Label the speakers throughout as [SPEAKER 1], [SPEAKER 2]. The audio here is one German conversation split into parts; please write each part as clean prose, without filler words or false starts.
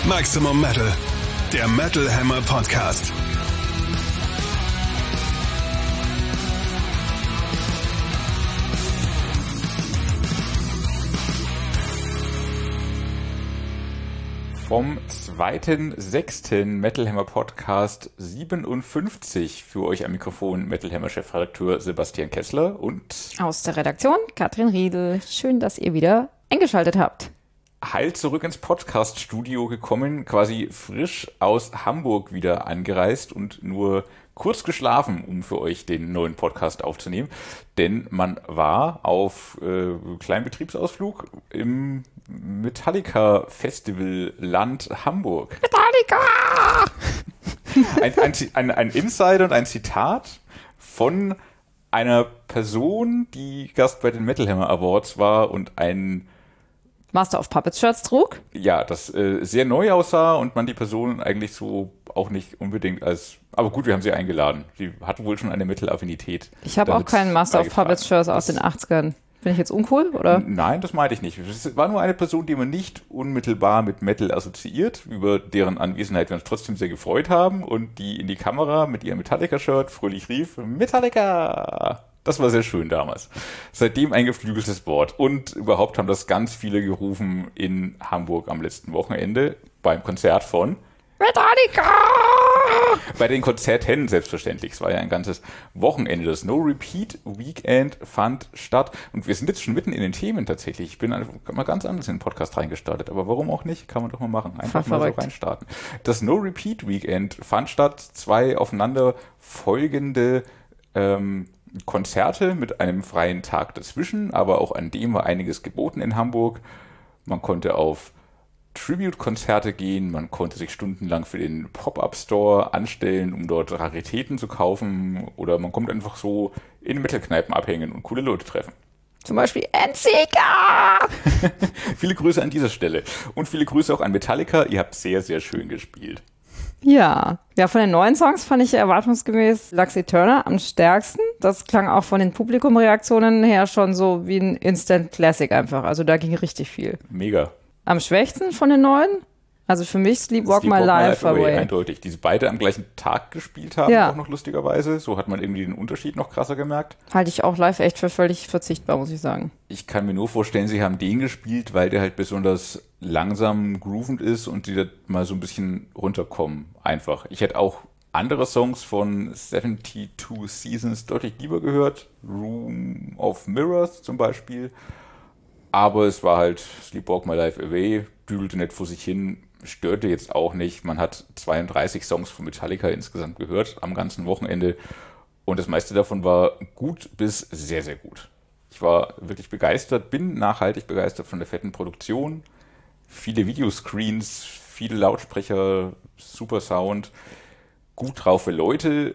[SPEAKER 1] Maximum Metal, der Metal Hammer Podcast.
[SPEAKER 2] Vom 2.6. Metal Hammer Podcast 57 für euch am Mikrofon Metal Hammer Chefredakteur Sebastian Kessler und
[SPEAKER 3] aus der Redaktion Katrin Riedel. Schön, dass ihr wieder eingeschaltet habt.
[SPEAKER 2] Heil zurück ins Podcast-Studio gekommen, quasi frisch aus Hamburg wieder angereist und nur kurz geschlafen, um für euch den neuen Podcast aufzunehmen. Denn man war auf kleinen Betriebsausflug im Metallica-Festival Land Hamburg.
[SPEAKER 3] Metallica!
[SPEAKER 2] Ein Insider und ein Zitat von einer Person, die Gast bei den Metal Hammer Awards war und ein
[SPEAKER 3] Master of Puppets Shirts trug.
[SPEAKER 2] Ja, das sehr neu aussah und man die Person eigentlich so auch nicht unbedingt als... Aber gut, wir haben sie eingeladen. Sie hatte wohl schon eine Metal-Affinität.
[SPEAKER 3] Ich habe auch keinen Master of Puppets Shirts aus den 80ern. Bin ich jetzt uncool, oder?
[SPEAKER 2] Nein, das meinte ich nicht. Es war nur eine Person, die man nicht unmittelbar mit Metal assoziiert, über deren Anwesenheit wir uns trotzdem sehr gefreut haben und die in die Kamera mit ihrem Metallica-Shirt fröhlich rief, Metallica! Das war sehr schön damals. Seitdem ein geflügeltes Wort. Und überhaupt haben das ganz viele gerufen in Hamburg am letzten Wochenende beim Konzert von
[SPEAKER 3] Metallica!
[SPEAKER 2] Bei den Konzerten selbstverständlich. Es war ja ein ganzes Wochenende. Das No Repeat Weekend fand statt. Und wir sind jetzt schon mitten in den Themen tatsächlich. Ich bin mal ganz anders in den Podcast reingestartet. Aber warum auch nicht? Kann man doch mal machen. Einfach mal so reinstarten. Das No Repeat Weekend fand statt. 2 aufeinander folgende Konzerte mit einem freien Tag dazwischen. Aber auch an dem war einiges geboten in Hamburg. Man konnte auf Tribute-Konzerte gehen, man konnte sich stundenlang für den Pop-Up-Store anstellen, um dort Raritäten zu kaufen, oder man kommt einfach so in Metal-Kneipen abhängen und coole Leute treffen.
[SPEAKER 3] Zum Beispiel NCK!
[SPEAKER 2] Viele Grüße an dieser Stelle und viele Grüße auch an Metallica, ihr habt sehr, sehr schön gespielt.
[SPEAKER 3] Ja, von den neuen Songs fand ich erwartungsgemäß Lux Eterna am stärksten. Das klang auch von den Publikumreaktionen her schon so wie ein Instant Classic einfach, also da ging richtig viel.
[SPEAKER 2] Mega.
[SPEAKER 3] Am schwächsten von den neuen? Also für mich Sleepwalk My Life Away.
[SPEAKER 2] Eindeutig. Die sie beide am gleichen Tag gespielt haben, auch noch lustigerweise. So hat man irgendwie den Unterschied noch krasser gemerkt.
[SPEAKER 3] Halte ich auch live echt für völlig verzichtbar, muss ich sagen.
[SPEAKER 2] Ich kann mir nur vorstellen, sie haben den gespielt, weil der halt besonders langsam groovend ist und die da mal so ein bisschen runterkommen. Einfach. Ich hätte auch andere Songs von 72 Seasons deutlich lieber gehört. Room of Mirrors zum Beispiel. Aber es war halt Sleepwalk My Life Away, düdelte nicht vor sich hin, störte jetzt auch nicht. Man hat 32 Songs von Metallica insgesamt gehört am ganzen Wochenende und das meiste davon war gut bis sehr, sehr gut. Ich war wirklich begeistert, bin nachhaltig begeistert von der fetten Produktion. Viele Videoscreens, viele Lautsprecher, super Sound, gut drauf für Leute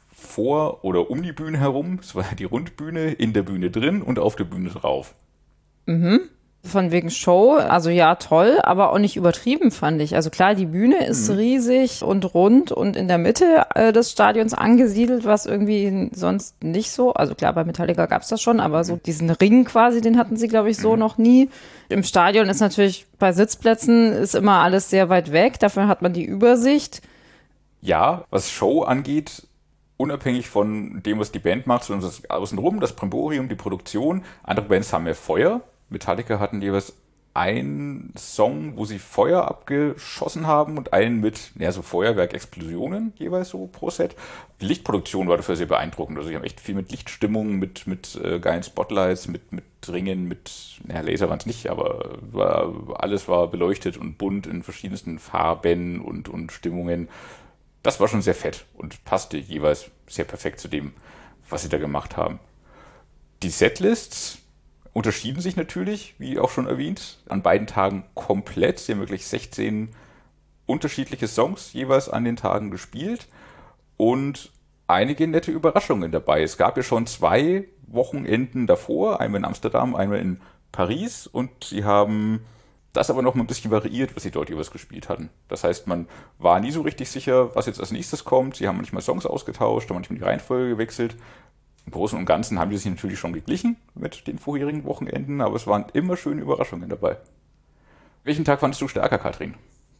[SPEAKER 2] vor oder um die Bühne herum. Es war die Rundbühne, in der Bühne drin und auf der Bühne drauf.
[SPEAKER 3] Mhm. Von wegen Show, also ja, toll, aber auch nicht übertrieben, fand ich. Also klar, die Bühne ist riesig und rund und in der Mitte des Stadions angesiedelt, was irgendwie sonst nicht so, also klar, bei Metallica gab es das schon, aber so diesen Ring quasi, den hatten sie, glaube ich, so noch nie. Im Stadion ist natürlich, bei Sitzplätzen ist immer alles sehr weit weg, dafür hat man die Übersicht.
[SPEAKER 2] Ja, was Show angeht, unabhängig von dem, was die Band macht, sondern das Außenrum, das Brimborium, die Produktion, andere Bands haben mehr Feuer. Metallica hatten jeweils einen Song, wo sie Feuer abgeschossen haben und einen mit, so Feuerwerkexplosionen jeweils so pro Set. Die Lichtproduktion war dafür sehr beeindruckend. Also sie haben echt viel mit Lichtstimmung, mit geilen Spotlights, mit Ringen, Laser waren es nicht, aber alles war beleuchtet und bunt in verschiedensten Farben und Stimmungen. Das war schon sehr fett und passte jeweils sehr perfekt zu dem, was sie da gemacht haben. Die Setlists unterschieden sich natürlich, wie auch schon erwähnt, an beiden Tagen komplett. Sie haben wirklich 16 unterschiedliche Songs jeweils an den Tagen gespielt und einige nette Überraschungen dabei. Es gab ja schon 2 Wochenenden davor, einmal in Amsterdam, einmal in Paris und sie haben das aber noch mal ein bisschen variiert, was sie dort jeweils gespielt hatten. Das heißt, man war nie so richtig sicher, was jetzt als nächstes kommt. Sie haben manchmal Songs ausgetauscht, manchmal die Reihenfolge gewechselt. Im Großen und Ganzen haben die sich natürlich schon geglichen mit den vorherigen Wochenenden, aber es waren immer schöne Überraschungen dabei. Welchen Tag fandest du stärker, Katrin?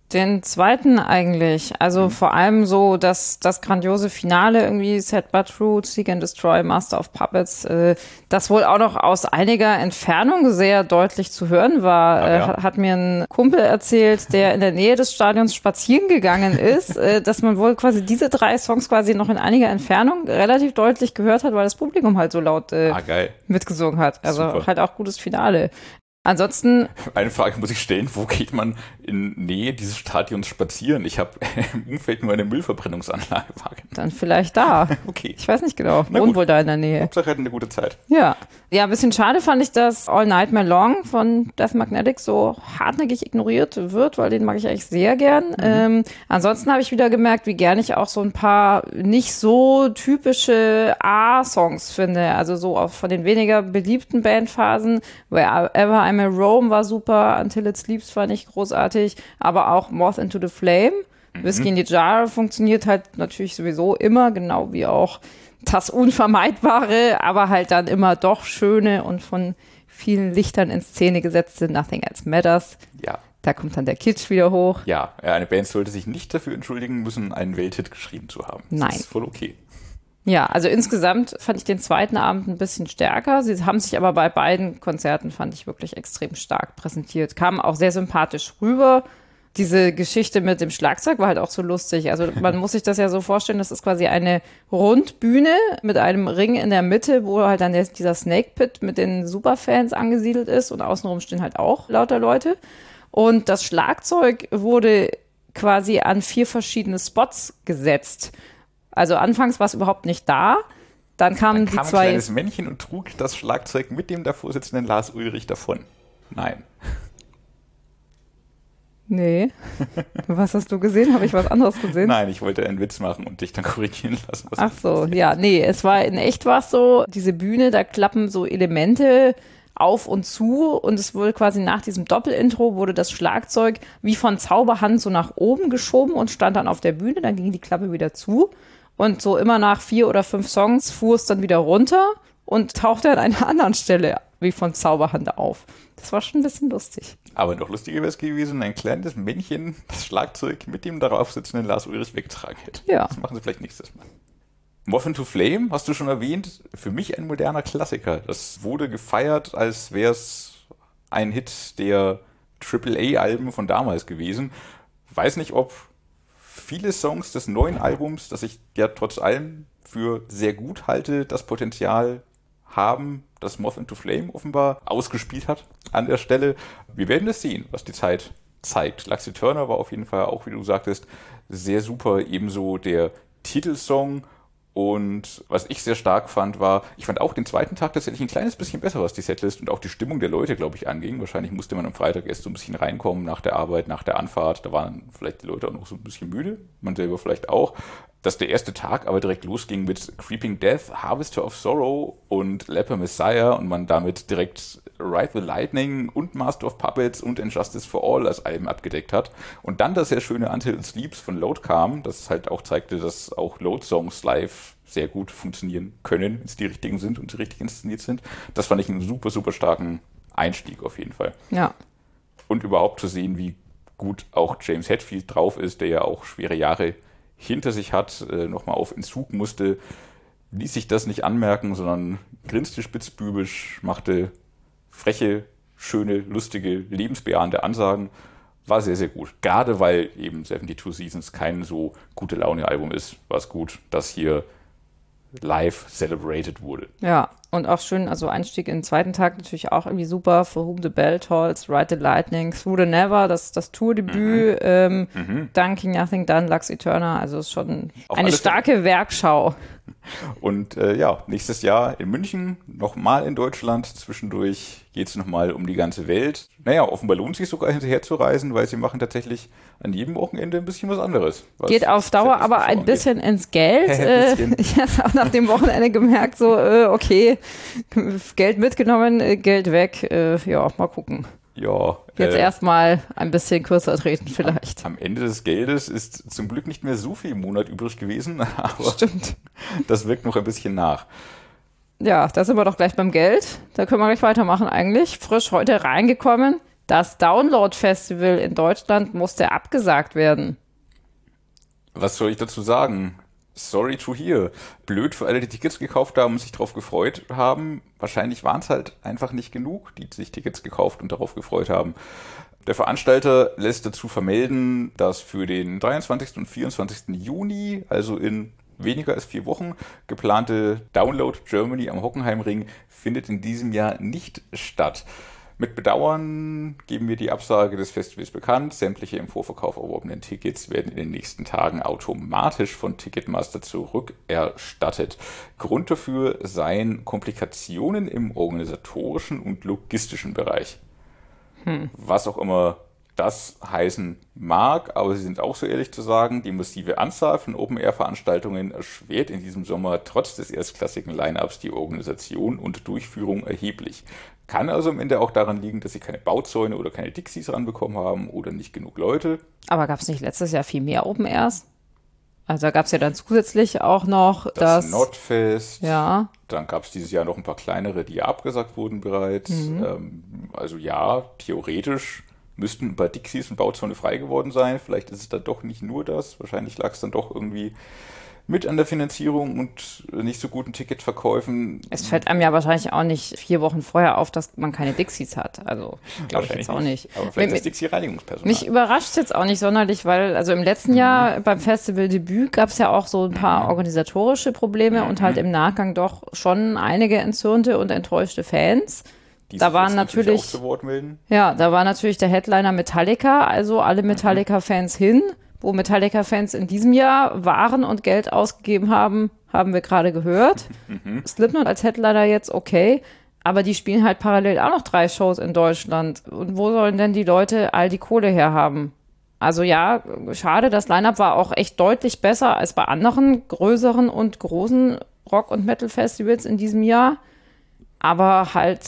[SPEAKER 3] Den zweiten eigentlich. Also vor allem so das grandiose Finale irgendwie, Sad But True, Seek and Destroy, Master of Puppets, das wohl auch noch aus einiger Entfernung sehr deutlich zu hören war. Hat mir ein Kumpel erzählt, der in der Nähe des Stadions spazieren gegangen ist, dass man wohl quasi diese 3 Songs quasi noch in einiger Entfernung relativ deutlich gehört hat, weil das Publikum halt so laut mitgesungen hat. Also super. Halt auch gutes Finale. Ansonsten.
[SPEAKER 2] Eine Frage muss ich stellen, wo geht man in Nähe dieses Stadions spazieren? Ich habe im Umfeld nur eine Müllverbrennungsanlage wahrgenommen.
[SPEAKER 3] Dann vielleicht da.
[SPEAKER 2] Okay.
[SPEAKER 3] Ich weiß nicht genau. Wohnt wohl da in der Nähe.
[SPEAKER 2] Hauptsache hat eine gute Zeit.
[SPEAKER 3] Ja. Ja, ein bisschen schade fand ich, dass All Nightmare Long von Death Magnetic so hartnäckig ignoriert wird, weil den mag ich eigentlich sehr gern. Ansonsten habe ich wieder gemerkt, wie gern ich auch so ein paar nicht so typische A-Songs finde. Also so auch von den weniger beliebten Bandphasen. Wherever I'm in Rome war super, Until It Sleeps fand ich großartig, aber auch Moth into the Flame. Whiskey in the Jar funktioniert halt natürlich sowieso immer, genau wie auch das Unvermeidbare, aber halt dann immer doch schöne und von vielen Lichtern in Szene gesetzte Nothing Else Matters.
[SPEAKER 2] Ja.
[SPEAKER 3] Da kommt dann der Kitsch wieder hoch.
[SPEAKER 2] Ja, eine Band sollte sich nicht dafür entschuldigen müssen, einen Welthit geschrieben zu haben.
[SPEAKER 3] Nein.
[SPEAKER 2] Das ist voll okay.
[SPEAKER 3] Ja, also insgesamt fand ich den zweiten Abend ein bisschen stärker. Sie haben sich aber bei beiden Konzerten, fand ich, wirklich extrem stark präsentiert. Kamen auch sehr sympathisch rüber. Diese Geschichte mit dem Schlagzeug war halt auch so lustig. Also man muss sich das ja so vorstellen, das ist quasi eine Rundbühne mit einem Ring in der Mitte, wo halt dann dieser Snake Pit mit den Superfans angesiedelt ist und außenrum stehen halt auch lauter Leute. Und das Schlagzeug wurde quasi an 4 verschiedene Spots gesetzt. Also anfangs war es überhaupt nicht da. Dann kamen die 2.
[SPEAKER 2] Ein kleines Männchen und trug das Schlagzeug mit dem davor sitzenden Lars Ulrich davon. Nein.
[SPEAKER 3] Nee. Was hast du gesehen? Habe ich was anderes gesehen?
[SPEAKER 2] Nein, ich wollte einen Witz machen und dich dann korrigieren lassen.
[SPEAKER 3] Ach so, ja, nee, in echt war es so, diese Bühne, da klappen so Elemente auf und zu und es wurde quasi nach diesem Doppelintro wurde das Schlagzeug wie von Zauberhand so nach oben geschoben und stand dann auf der Bühne, dann ging die Klappe wieder zu und so immer nach 4 oder 5 Songs fuhr es dann wieder runter und tauchte an einer anderen Stelle wie von Zauberhand auf. Das war schon ein bisschen lustig.
[SPEAKER 2] Aber noch lustiger wäre es gewesen, ein kleines Männchen das Schlagzeug mit dem darauf sitzenden Lars Ulrich weggetragen hätte.
[SPEAKER 3] Ja.
[SPEAKER 2] Das machen sie vielleicht nächstes Mal. Moth into Flame, hast du schon erwähnt, für mich ein moderner Klassiker. Das wurde gefeiert, als wäre es ein Hit der AAA-Alben von damals gewesen. Weiß nicht, ob viele Songs des neuen Albums, das ich ja trotz allem für sehr gut halte, das Potenzial haben, das Moth into Flame offenbar ausgespielt hat an der Stelle. Wir werden es sehen, was die Zeit zeigt. Lux Eterna war auf jeden Fall auch, wie du sagtest, sehr super. Ebenso der Titelsong. Und was ich sehr stark fand, war, ich fand auch den zweiten Tag tatsächlich ein kleines bisschen besser, was die Setlist und auch die Stimmung der Leute, glaube ich, anging. Wahrscheinlich musste man am Freitag erst so ein bisschen reinkommen nach der Arbeit, nach der Anfahrt. Da waren vielleicht die Leute auch noch so ein bisschen müde, man selber vielleicht auch. Dass der erste Tag aber direkt losging mit Creeping Death, Harvester of Sorrow und Leper Messiah und man damit direkt Ride the Lightning und Master of Puppets und Injustice for All als Alben abgedeckt hat. Und dann das sehr schöne Until It Sleeps von Load kam, das halt auch zeigte, dass auch Load-Songs live sehr gut funktionieren können, wenn es die richtigen sind und sie richtig inszeniert sind. Das fand ich einen super, super starken Einstieg auf jeden Fall.
[SPEAKER 3] Ja.
[SPEAKER 2] Und überhaupt zu sehen, wie gut auch James Hetfield drauf ist, der ja auch schwere Jahre hinter sich hat, nochmal auf Entzug musste, ließ sich das nicht anmerken, sondern grinste spitzbübisch, machte freche, schöne, lustige, lebensbejahende Ansagen. War sehr, sehr gut. Gerade weil eben 72 Seasons kein so gute Laune-Album ist, war es gut, dass hier live celebrated wurde.
[SPEAKER 3] Ja, und auch schön, also Einstieg in den zweiten Tag natürlich auch irgendwie super. For Whom the Bell Tolls, Ride the Lightning, Through the Never, das Tourdebüt, dann King Nothing Done, Lux Eterna, also ist schon eine starke Werkschau.
[SPEAKER 2] Und ja, nächstes Jahr in München, nochmal in Deutschland, zwischendurch geht es nochmal um die ganze Welt. Naja, offenbar lohnt es sich sogar hinterher zu reisen, weil sie machen tatsächlich an jedem Wochenende ein bisschen was anderes.
[SPEAKER 3] Geht auf Dauer aber ein bisschen ins Geld. Ich habe auch nach dem Wochenende gemerkt, so okay, Geld mitgenommen, Geld weg, ja, mal gucken.
[SPEAKER 2] Ja,
[SPEAKER 3] jetzt erstmal ein bisschen kürzer treten vielleicht.
[SPEAKER 2] Am Ende des Geldes ist zum Glück nicht mehr so viel im Monat übrig gewesen, aber
[SPEAKER 3] stimmt.
[SPEAKER 2] Das wirkt noch ein bisschen nach.
[SPEAKER 3] Ja, da sind wir doch gleich beim Geld. Da können wir gleich weitermachen eigentlich. Frisch heute reingekommen. Das Download-Festival in Deutschland musste abgesagt werden.
[SPEAKER 2] Was soll ich dazu sagen? Sorry to hear. Blöd für alle, die Tickets gekauft haben und sich darauf gefreut haben. Wahrscheinlich waren es halt einfach nicht genug, die sich Tickets gekauft und darauf gefreut haben. Der Veranstalter lässt dazu vermelden, dass für den 23. und 24. Juni, also in weniger als 4 Wochen, geplante Download Germany am Hockenheimring findet in diesem Jahr nicht statt. Mit Bedauern geben wir die Absage des Festivals bekannt. Sämtliche im Vorverkauf erworbenen Tickets werden in den nächsten Tagen automatisch von Ticketmaster zurückerstattet. Grund dafür seien Komplikationen im organisatorischen und logistischen Bereich. Was auch immer das heißen mag, aber sie sind auch so ehrlich zu sagen, die massive Anzahl von Open-Air-Veranstaltungen erschwert in diesem Sommer trotz des erstklassigen Line-Ups die Organisation und Durchführung erheblich. Kann also am Ende auch daran liegen, dass sie keine Bauzäune oder keine Dixies ranbekommen haben oder nicht genug Leute.
[SPEAKER 3] Aber gab es nicht letztes Jahr viel mehr Open Airs? Also da gab es ja dann zusätzlich auch noch
[SPEAKER 2] das Nordfest.
[SPEAKER 3] Ja.
[SPEAKER 2] Dann gab es dieses Jahr noch ein paar kleinere, die ja abgesagt wurden bereits. Also ja, theoretisch müssten ein paar Dixies und Bauzäune frei geworden sein. Vielleicht ist es dann doch nicht nur das. Wahrscheinlich lag es dann doch irgendwie mit an der Finanzierung und nicht so guten Ticketverkäufen.
[SPEAKER 3] Es fällt einem ja wahrscheinlich auch nicht 4 Wochen vorher auf, dass man keine Dixies hat. Also glaube ich jetzt auch nicht.
[SPEAKER 2] Aber vielleicht das Dixie-Reinigungspersonal.
[SPEAKER 3] Mich überrascht es jetzt auch nicht sonderlich, weil also im letzten Jahr beim Festival-Debüt gab es ja auch so ein paar organisatorische Probleme und halt im Nachgang doch schon einige entzürnte und enttäuschte Fans. Da waren natürlich
[SPEAKER 2] auch zu Wort melden.
[SPEAKER 3] Ja, da war natürlich der Headliner Metallica, also alle Metallica-Fans hin. Wo Metallica-Fans in diesem Jahr waren und Geld ausgegeben haben, haben wir gerade gehört. Slipknot als Headliner jetzt okay, aber die spielen halt parallel auch noch 3 Shows in Deutschland. Und wo sollen denn die Leute all die Kohle herhaben? Also ja, schade, das Line-Up war auch echt deutlich besser als bei anderen größeren und großen Rock- und Metal-Festivals in diesem Jahr. Aber halt,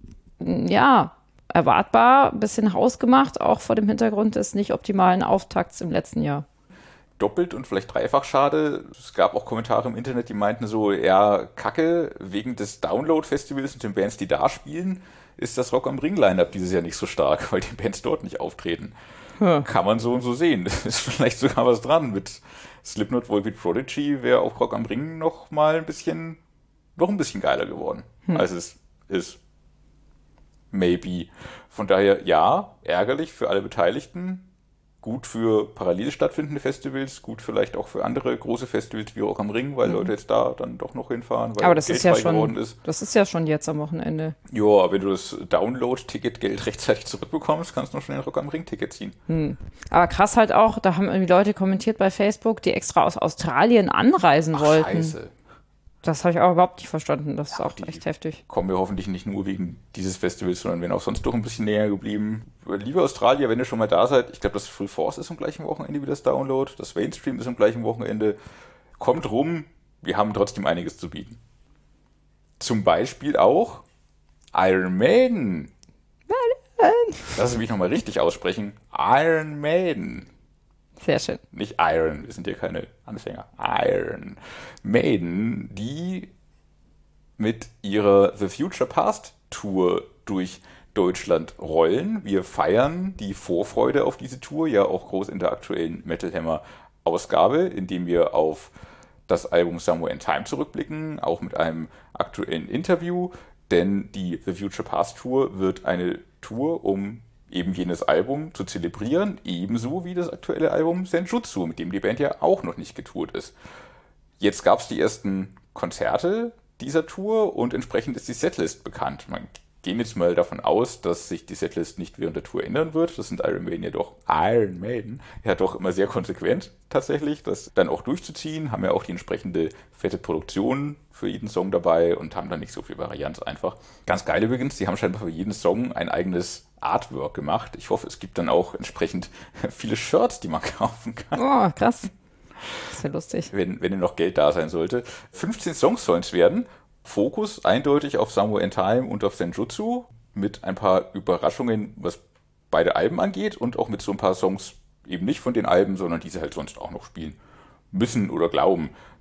[SPEAKER 3] ja, erwartbar, ein bisschen hausgemacht, auch vor dem Hintergrund des nicht optimalen Auftakts im letzten Jahr.
[SPEAKER 2] Doppelt und vielleicht dreifach schade. Es gab auch Kommentare im Internet, die meinten so, ja, Kacke, wegen des Download-Festivals und den Bands, die da spielen, ist das Rock am Ring-Line-Up dieses Jahr nicht so stark, weil die Bands dort nicht auftreten. Kann man so und so sehen. Da ist vielleicht sogar was dran. Mit Slipknot, Volbeat, Prodigy wäre auch Rock am Ring noch ein bisschen geiler geworden, als es ist. Maybe. Von daher, ja, ärgerlich für alle Beteiligten. Gut für parallel stattfindende Festivals, gut vielleicht auch für andere große Festivals wie Rock am Ring, weil Leute jetzt da dann doch noch hinfahren, weil
[SPEAKER 3] aber das
[SPEAKER 2] Geld
[SPEAKER 3] ist ja
[SPEAKER 2] frei geworden ist.
[SPEAKER 3] Das ist ja schon jetzt am Wochenende.
[SPEAKER 2] Ja, aber wenn du das Download-Ticket-Geld rechtzeitig zurückbekommst, kannst du noch schnell ein Rock am Ring-Ticket ziehen.
[SPEAKER 3] Aber krass halt auch, da haben irgendwie Leute kommentiert bei Facebook, die extra aus Australien anreisen wollten.
[SPEAKER 2] Scheiße.
[SPEAKER 3] Das habe ich auch überhaupt nicht verstanden. Das ist auch echt heftig.
[SPEAKER 2] Kommen wir hoffentlich nicht nur wegen dieses Festivals, sondern werden auch sonst doch ein bisschen näher geblieben. Liebe Australier, wenn ihr schon mal da seid, ich glaube, das Full Force ist am gleichen Wochenende wie das Download, das Mainstream ist am gleichen Wochenende. Kommt rum, wir haben trotzdem einiges zu bieten. Zum Beispiel auch Iron Maiden. Lass mich nochmal richtig aussprechen. Iron Maiden.
[SPEAKER 3] Sehr schön.
[SPEAKER 2] Nicht Iron, wir sind hier keine Anfänger. Iron Maiden, die mit ihrer The Future Past Tour durch Deutschland rollen. Wir feiern die Vorfreude auf diese Tour, ja auch groß in der aktuellen Metal Hammer Ausgabe, indem wir auf das Album Somewhere in Time zurückblicken, auch mit einem aktuellen Interview, denn die The Future Past Tour wird eine Tour, um eben jenes Album zu zelebrieren, ebenso wie das aktuelle Album Senjutsu, mit dem die Band ja auch noch nicht getourt ist. Jetzt gab es die ersten Konzerte dieser Tour und entsprechend ist die Setlist bekannt. Man geht jetzt mal davon aus, dass sich die Setlist nicht während der Tour ändern wird. Das sind Iron Maiden ja doch immer sehr konsequent tatsächlich, das dann auch durchzuziehen, haben ja auch die entsprechende fette Produktion für jeden Song dabei und haben dann nicht so viel Varianz einfach. Ganz geil übrigens, die haben scheinbar für jeden Song ein eigenes Artwork gemacht. Ich hoffe, es gibt dann auch entsprechend viele Shirts, die man kaufen kann.
[SPEAKER 3] Oh, krass. Das ist ja lustig.
[SPEAKER 2] Wenn noch Geld da sein sollte. 15 Songs sollen es werden. Fokus eindeutig auf Somewhere in Time und auf Senjutsu. Mit ein paar Überraschungen, was beide Alben angeht. Und auch mit so ein paar Songs eben nicht von den Alben, sondern die sie halt sonst auch noch spielen müssen oder glauben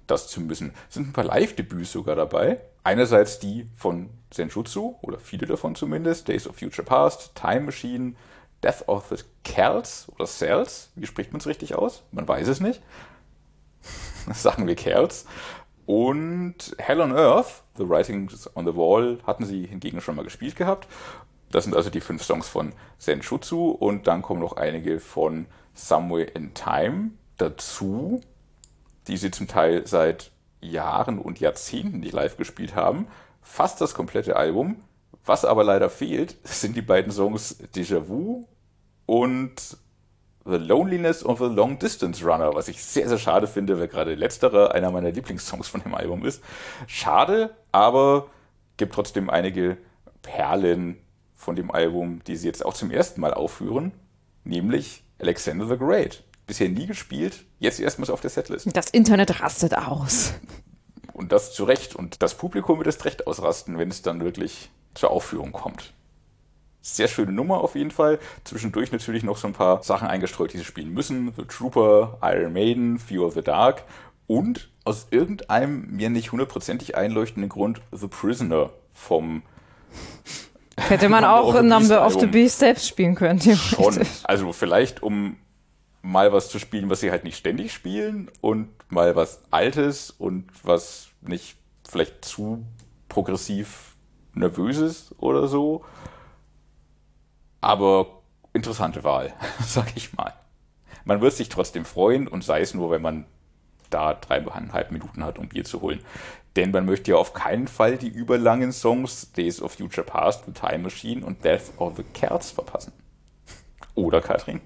[SPEAKER 2] das zu müssen. Es sind ein paar Live-Debüts sogar dabei. Einerseits die von Senjutsu, oder viele davon zumindest, Days of Future Past, Time Machine, Death of the Cells oder Cells, wie spricht man es richtig aus? Man weiß es nicht. Sagen wir Cells. Und Hell on Earth, The Writings on the Wall, hatten sie hingegen schon mal gespielt gehabt. Das sind also die 5 Songs von Senjutsu und dann kommen noch einige von Somewhere in Time dazu, die sie zum Teil seit Jahren und Jahrzehnten nicht live gespielt haben. Fast das komplette Album. Was aber leider fehlt, sind die beiden Songs Déjà Vu und The Loneliness of a Long Distance Runner, was ich sehr, sehr schade finde, weil gerade letzterer einer meiner Lieblingssongs von dem Album ist. Schade, aber gibt trotzdem einige Perlen von dem Album, die sie jetzt auch zum ersten Mal aufführen, nämlich Alexander the Great. Bisher nie gespielt, jetzt erstmals auf der Setlist.
[SPEAKER 3] Das Internet rastet aus.
[SPEAKER 2] Und das zu Recht. Und das Publikum wird erst recht ausrasten, wenn es dann wirklich zur Aufführung kommt. Sehr schöne Nummer auf jeden Fall. Zwischendurch natürlich noch so ein paar Sachen eingestreut, die sie spielen müssen. The Trooper, Iron Maiden, Fear of the Dark und aus irgendeinem mir nicht hundertprozentig einleuchtenden Grund The Prisoner vom
[SPEAKER 3] Hätte man auch in Number of the Beast selbst spielen können.
[SPEAKER 2] Schon. Also vielleicht um mal was zu spielen, was sie halt nicht ständig spielen und mal was Altes und was nicht vielleicht zu progressiv Nervöses oder so. Aber interessante Wahl, sag ich mal. Man wird sich trotzdem freuen und sei es nur, wenn man da 3,5 Minuten hat, um Bier zu holen. Denn man möchte ja auf keinen Fall die überlangen Songs Days of Future Past, The Time Machine und Death of the Cells verpassen. Oder, Katrin?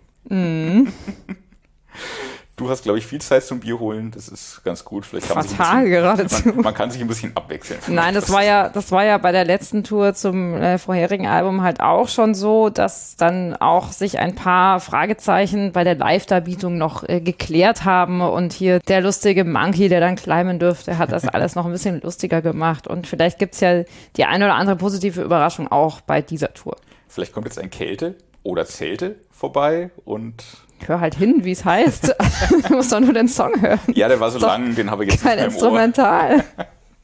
[SPEAKER 2] Du hast, glaube ich, viel Zeit zum Bier holen. Das ist ganz gut. Vielleicht kann
[SPEAKER 3] Fatal geradezu.
[SPEAKER 2] Man kann sich ein bisschen abwechseln.
[SPEAKER 3] Nein, das war ja bei der letzten Tour zum vorherigen Album halt auch schon so, dass dann auch sich ein paar Fragezeichen bei der Live-Darbietung noch geklärt haben und hier der lustige Monkey, der dann climben dürfte, hat das alles noch ein bisschen lustiger gemacht und vielleicht gibt's ja die eine oder andere positive Überraschung auch bei dieser Tour.
[SPEAKER 2] Vielleicht kommt jetzt ein Kälte oder Zelte vorbei und
[SPEAKER 3] hör halt hin, wie es heißt. Du musst doch nur den Song hören.
[SPEAKER 2] Ja, der war so lang, den habe ich jetzt nicht mehr im
[SPEAKER 3] Instrumental.
[SPEAKER 2] Ohr.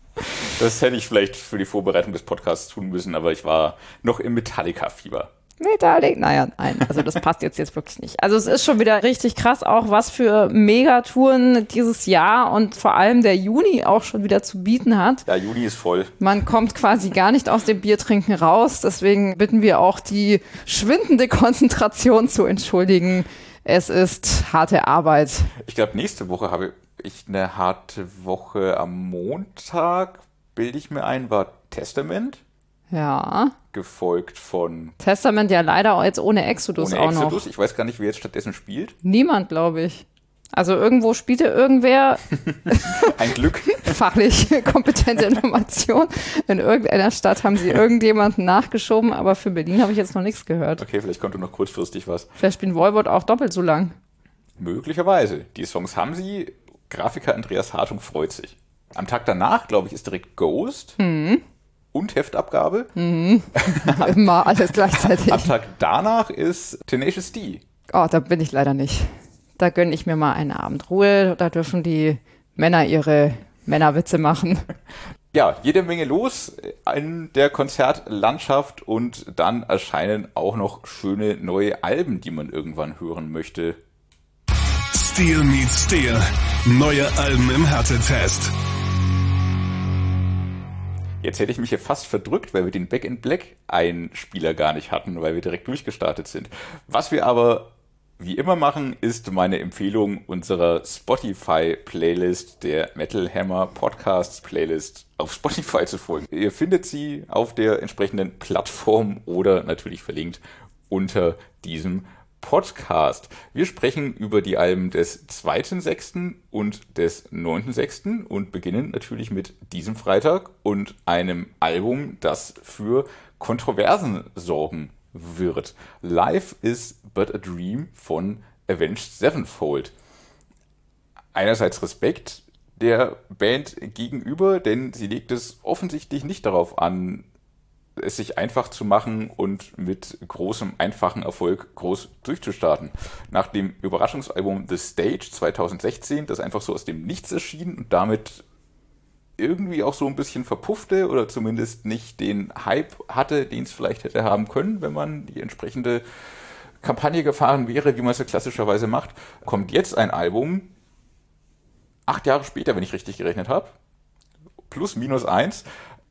[SPEAKER 2] Das hätte ich vielleicht für die Vorbereitung des Podcasts tun müssen, aber ich war noch im Metallica-Fieber.
[SPEAKER 3] Naja, nein, also das passt jetzt wirklich nicht. Also es ist schon wieder richtig krass, auch was für Megatouren dieses Jahr und vor allem der Juni auch schon wieder zu bieten hat.
[SPEAKER 2] Ja, Juni ist voll.
[SPEAKER 3] Man kommt quasi gar nicht aus dem Biertrinken raus, deswegen bitten wir auch die schwindende Konzentration zu entschuldigen. Es ist harte Arbeit.
[SPEAKER 2] Ich glaube, nächste Woche habe ich eine harte Woche. Am Montag, bilde ich mir ein, war Testament.
[SPEAKER 3] Ja.
[SPEAKER 2] Gefolgt von
[SPEAKER 3] Testament ja leider auch jetzt ohne Exodus auch noch.
[SPEAKER 2] Ich weiß gar nicht, wer jetzt stattdessen spielt.
[SPEAKER 3] Niemand, glaube ich. Also irgendwo spielte irgendwer
[SPEAKER 2] ein Glück.
[SPEAKER 3] Fachlich kompetente Information. In irgendeiner Stadt haben sie irgendjemanden nachgeschoben, aber für Berlin habe ich jetzt noch nichts gehört.
[SPEAKER 2] Okay, vielleicht kommt noch kurzfristig was.
[SPEAKER 3] Vielleicht spielen Voivod auch doppelt so lang.
[SPEAKER 2] Möglicherweise. Die Songs haben sie. Grafiker Andreas Hartung freut sich. Am Tag danach, glaube ich, ist direkt Ghost. Und Heftabgabe.
[SPEAKER 3] Immer alles gleichzeitig.
[SPEAKER 2] Am Tag danach ist Tenacious D.
[SPEAKER 3] Oh, da bin ich leider nicht. Da gönne ich mir mal einen Abend Ruhe. Da dürfen die Männer ihre Männerwitze machen.
[SPEAKER 2] Ja, jede Menge los in der Konzertlandschaft und dann erscheinen auch noch schöne neue Alben, die man irgendwann hören möchte.
[SPEAKER 1] Steel meets Steel. Neue Alben im Härtetest.
[SPEAKER 2] Jetzt hätte ich mich hier fast verdrückt, weil wir den Back in Black Einspieler gar nicht hatten, weil wir direkt durchgestartet sind. Was wir aber wie immer machen, ist meine Empfehlung unserer Spotify-Playlist, der Metal Hammer Podcasts Playlist auf Spotify zu folgen. Ihr findet sie auf der entsprechenden Plattform oder natürlich verlinkt unter diesem Podcast. Wir sprechen über die Alben des 2.6. und des 9.6. und beginnen natürlich mit diesem Freitag und einem Album, das für Kontroversen sorgen wird. Life is but a Dream von Avenged Sevenfold. Einerseits Respekt der Band gegenüber, denn sie legt es offensichtlich nicht darauf an, es sich einfach zu machen und mit großem, einfachen Erfolg groß durchzustarten. Nach dem Überraschungsalbum The Stage 2016, das einfach so aus dem Nichts erschien und damit irgendwie auch so ein bisschen verpuffte oder zumindest nicht den Hype hatte, den es vielleicht hätte haben können, wenn man die entsprechende Kampagne gefahren wäre, wie man es ja klassischerweise macht, kommt jetzt ein Album, 8 Jahre später, wenn ich richtig gerechnet habe, plus minus 1,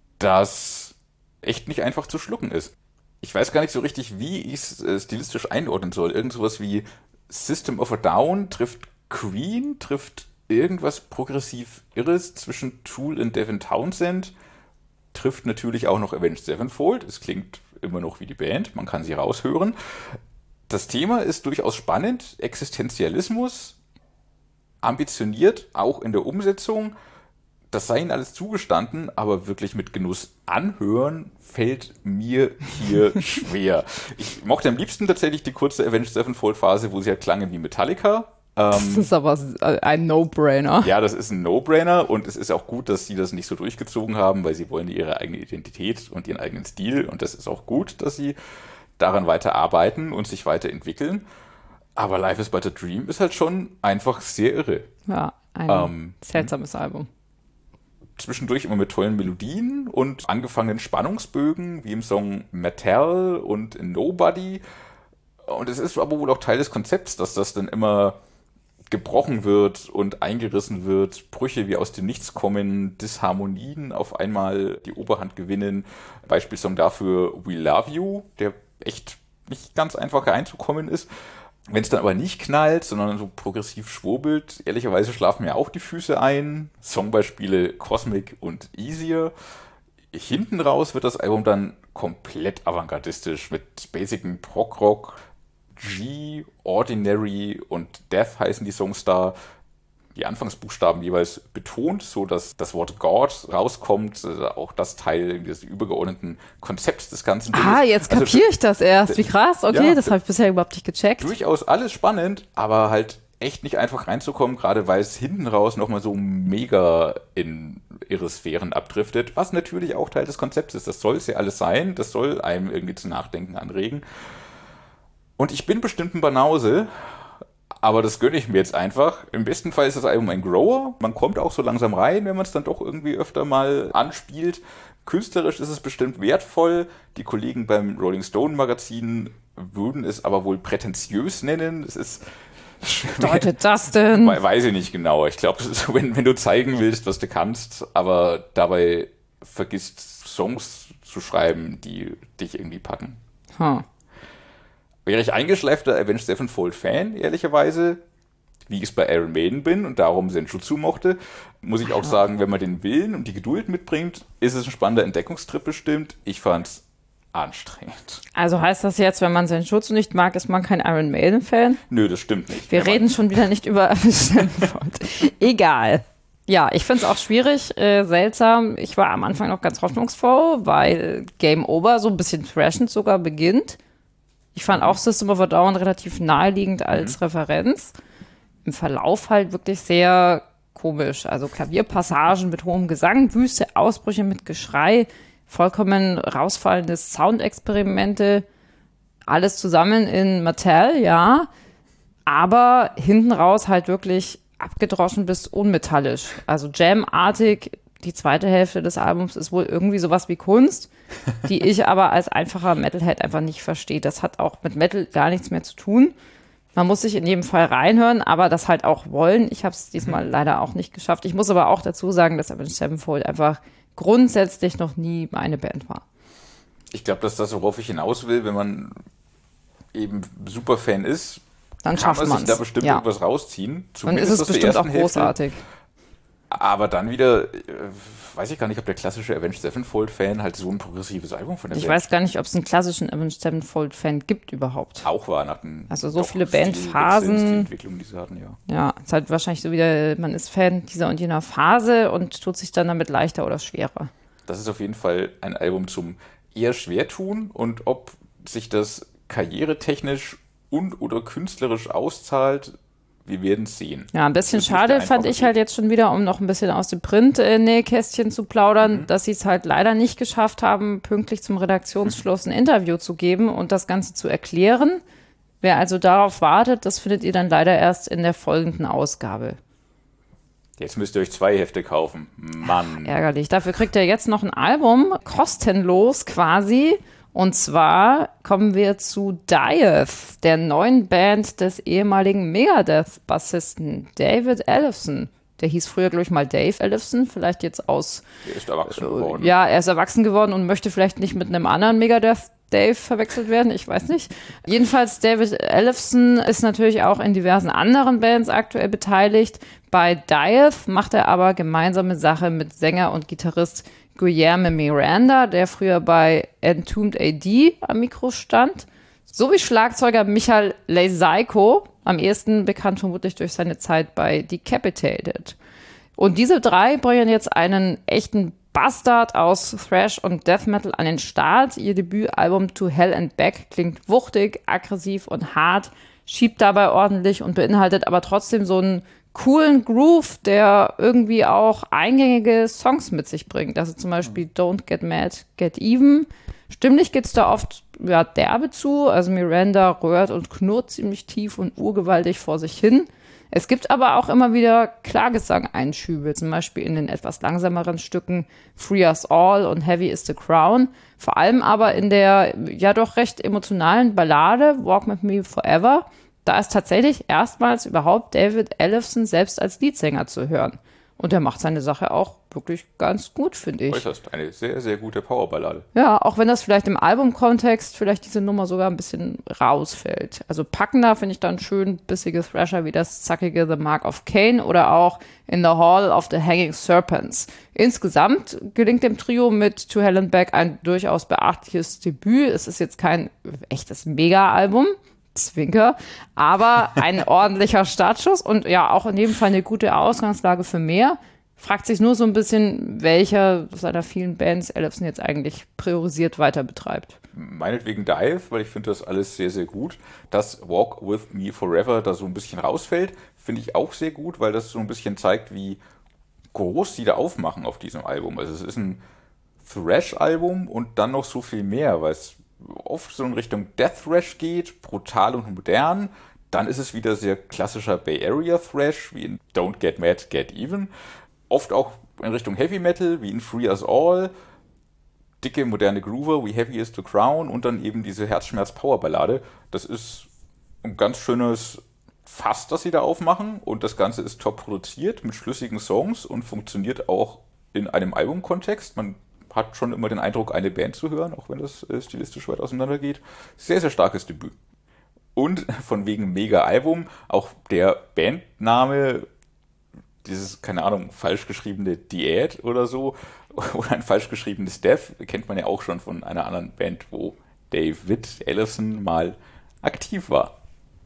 [SPEAKER 2] das echt nicht einfach zu schlucken ist. Ich weiß gar nicht so richtig, wie ich es stilistisch einordnen soll. Irgend sowas wie System of a Down trifft Queen, trifft irgendwas progressiv Irres zwischen Tool und Devin Townsend, trifft natürlich auch noch Avenged Sevenfold. Es klingt immer noch wie die Band, man kann sie raushören. Das Thema ist durchaus spannend, Existenzialismus, ambitioniert, auch in der Umsetzung. Das sei ihnen alles zugestanden, aber wirklich mit Genuss anhören fällt mir hier schwer. Ich mochte am liebsten tatsächlich die kurze Avenged Sevenfold-Phase, wo sie halt klangen wie Metallica.
[SPEAKER 3] Das ist aber ein No-Brainer.
[SPEAKER 2] Ja, das ist ein No-Brainer und es ist auch gut, dass sie das nicht so durchgezogen haben, weil sie wollen ihre eigene Identität und ihren eigenen Stil und das ist auch gut, dass sie daran weiter arbeiten und sich weiterentwickeln. Aber Life is But a Dream ist halt schon einfach sehr irre.
[SPEAKER 3] Ja, ein seltsames Album.
[SPEAKER 2] Zwischendurch immer mit tollen Melodien und angefangenen Spannungsbögen, wie im Song Mattel und Nobody. Und es ist aber wohl auch Teil des Konzepts, dass das dann immer gebrochen wird und eingerissen wird, Brüche wie aus dem Nichts kommen, Disharmonien auf einmal die Oberhand gewinnen. Beispielsong dafür We Love You, der echt nicht ganz einfach reinzukommen ist. Wenn es dann aber nicht knallt, sondern so progressiv schwurbelt, ehrlicherweise schlafen mir auch die Füße ein. Songbeispiele Cosmic und Easier. Hinten raus wird das Album dann komplett avantgardistisch mit basicem Prog-Rock. G, Ordinary und Death heißen die Songs da. Die Anfangsbuchstaben jeweils betont, so dass das Wort God rauskommt, auch das Teil des übergeordneten Konzepts des ganzen Dinges.
[SPEAKER 3] Ah, jetzt kapiere ich das erst. Wie krass. Okay, ja, das habe ich bisher überhaupt nicht gecheckt.
[SPEAKER 2] Durchaus alles spannend, aber halt echt nicht einfach reinzukommen, gerade weil es hinten raus nochmal so mega in irre Sphären abdriftet, was natürlich auch Teil des Konzepts ist. Das soll es ja alles sein, das soll einem irgendwie zum Nachdenken anregen. Und ich bin bestimmt ein Banause, aber das gönne ich mir jetzt einfach. Im besten Fall ist das Album ein Grower. Man kommt auch so langsam rein, wenn man es dann doch irgendwie öfter mal anspielt. Künstlerisch ist es bestimmt wertvoll. Die Kollegen beim Rolling Stone Magazin würden es aber wohl prätentiös nennen. Es ist...
[SPEAKER 3] Bedeutet das denn?
[SPEAKER 2] Weiß ich nicht genau. Ich glaube, wenn du zeigen willst, was du kannst, aber dabei vergisst, Songs zu schreiben, die dich irgendwie packen. Wäre ich eingeschleifter Avenged Sevenfold-Fan, ehrlicherweise, wie ich es bei Iron Maiden bin und darum Senjutsu mochte, muss ich auch sagen, wenn man den Willen und die Geduld mitbringt, ist es ein spannender Entdeckungstrip bestimmt. Ich fand's anstrengend.
[SPEAKER 3] Also heißt das jetzt, wenn man Senjutsu nicht mag, ist man kein Iron Maiden-Fan?
[SPEAKER 2] Nö, das stimmt nicht.
[SPEAKER 3] Wir reden schon wieder nicht über Avenged Sevenfold. Egal. Ja, ich finde es auch schwierig, seltsam. Ich war am Anfang noch ganz hoffnungsvoll, weil Game Over so ein bisschen thrashend sogar beginnt. Ich fand auch System of a Down relativ naheliegend als Referenz. Im Verlauf halt wirklich sehr komisch. Also Klavierpassagen mit hohem Gesang, wüste Ausbrüche mit Geschrei, vollkommen rausfallende Soundexperimente, alles zusammen in Mattel, ja. Aber hinten raus halt wirklich abgedroschen bis unmetallisch. Also Jam-artig. Die zweite Hälfte des Albums ist wohl irgendwie sowas wie Kunst, die ich aber als einfacher Metalhead einfach nicht verstehe. Das hat auch mit Metal gar nichts mehr zu tun. Man muss sich in jedem Fall reinhören, aber das halt auch wollen. Ich habe es diesmal leider auch nicht geschafft. Ich muss aber auch dazu sagen, dass Avenged Sevenfold einfach grundsätzlich noch nie meine Band war.
[SPEAKER 2] Ich glaube, dass das, worauf ich hinaus will, wenn man eben Superfan ist,
[SPEAKER 3] dann schafft man
[SPEAKER 2] sich da bestimmt irgendwas rausziehen.
[SPEAKER 3] Dann ist es bestimmt auch großartig.
[SPEAKER 2] Aber dann wieder, weiß ich gar nicht, ob der klassische Avenged Sevenfold-Fan halt so ein progressives Album von der
[SPEAKER 3] Ich
[SPEAKER 2] Band.
[SPEAKER 3] weiß gar nicht, ob es einen klassischen Avenged Sevenfold-Fan gibt überhaupt.
[SPEAKER 2] Auch war nach den
[SPEAKER 3] also so viele Bandphasen.
[SPEAKER 2] Die Entwicklung, die sie hatten, ja.
[SPEAKER 3] Ja, es ist halt wahrscheinlich so wieder, man ist Fan dieser und jener Phase und tut sich dann damit leichter oder schwerer.
[SPEAKER 2] Das ist auf jeden Fall ein Album zum eher Schwertun und ob sich das karrieretechnisch und oder künstlerisch auszahlt, Wir werden es sehen.
[SPEAKER 3] Ja, ein bisschen schade fand ich halt jetzt schon wieder, um noch ein bisschen aus dem Print-Nähkästchen zu plaudern, dass sie es halt leider nicht geschafft haben, pünktlich zum Redaktionsschluss ein Interview zu geben und das Ganze zu erklären. Wer also darauf wartet, das findet ihr dann leider erst in der folgenden Ausgabe.
[SPEAKER 2] Jetzt müsst ihr euch 2 Hefte kaufen. Mann.
[SPEAKER 3] Ärgerlich. Dafür kriegt ihr jetzt noch ein Album, kostenlos quasi. Und zwar kommen wir zu Dieth, der neuen Band des ehemaligen Megadeth-Bassisten David Ellefson. Der hieß früher, glaube ich, mal Dave Ellefson, vielleicht jetzt aus...
[SPEAKER 2] Der ist erwachsen geworden.
[SPEAKER 3] Ja, er ist erwachsen geworden und möchte vielleicht nicht mit einem anderen Megadeth Dave verwechselt werden, ich weiß nicht. Jedenfalls, David Ellefson ist natürlich auch in diversen anderen Bands aktuell beteiligt. Bei Dieth macht er aber gemeinsame Sache mit Sänger und Gitarrist Guillermo Miranda, der früher bei Entombed AD am Mikro stand, sowie Schlagzeuger Michael Leiseiko, am ehesten bekannt vermutlich durch seine Zeit bei Decapitated. Und diese 3 bringen jetzt einen echten Bastard aus Thrash und Death Metal an den Start. Ihr Debütalbum To Hell and Back klingt wuchtig, aggressiv und hart, schiebt dabei ordentlich und beinhaltet aber trotzdem so einen coolen Groove, der irgendwie auch eingängige Songs mit sich bringt. Also zum Beispiel Don't Get Mad, Get Even. Stimmlich geht's da oft derbe zu. Also Miranda röhrt und knurrt ziemlich tief und urgewaltig vor sich hin. Es gibt aber auch immer wieder Klagesang-Einschübe, zum Beispiel in den etwas langsameren Stücken Free Us All und Heavy is the Crown. Vor allem aber in der ja doch recht emotionalen Ballade Walk With Me Forever. Da ist tatsächlich erstmals überhaupt David Ellefson selbst als Leadsänger zu hören. Und er macht seine Sache auch wirklich ganz gut, finde ich.
[SPEAKER 2] Äußerst eine sehr, sehr gute Powerballade.
[SPEAKER 3] Ja, auch wenn das vielleicht im Albumkontext vielleicht diese Nummer sogar ein bisschen rausfällt. Also packender finde ich dann schön bissige Thrasher wie das zackige The Mark of Cain oder auch In the Hall of the Hanging Serpents. Insgesamt gelingt dem Trio mit To Hell and Back ein durchaus beachtliches Debüt. Es ist jetzt kein echtes Mega-Album, Zwinker, aber ein ordentlicher Startschuss und ja, auch in jedem Fall eine gute Ausgangslage für mehr. Fragt sich nur so ein bisschen, welcher seiner vielen Bands Ellefson jetzt eigentlich priorisiert weiter betreibt.
[SPEAKER 2] Meinetwegen Dive, weil ich finde das alles sehr, sehr gut. Dass Walk With Me Forever da so ein bisschen rausfällt, finde ich auch sehr gut, weil das so ein bisschen zeigt, wie groß sie da aufmachen auf diesem Album. Also es ist ein Thrash-Album und dann noch so viel mehr, weil es oft so in Richtung Death Thrash geht, brutal und modern. Dann ist es wieder sehr klassischer Bay Area Thrash, wie in Don't Get Mad, Get Even. Oft auch in Richtung Heavy Metal, wie in Free Us All. Dicke, moderne Groover, wie Heavy is the Crown. Und dann eben diese Herzschmerz-Power-Ballade. Das ist ein ganz schönes Fass, das sie da aufmachen. Und das Ganze ist top produziert mit schlüssigen Songs und funktioniert auch in einem Albumkontext. Man hat schon immer den Eindruck, eine Band zu hören, auch wenn das stilistisch weit auseinander geht. Sehr, sehr starkes Debüt. Und von wegen Mega-Album, auch der Bandname, dieses, keine Ahnung, falsch geschriebene Diät oder so, oder ein falsch geschriebenes Death, kennt man ja auch schon von einer anderen Band, wo David Ellefson mal aktiv war.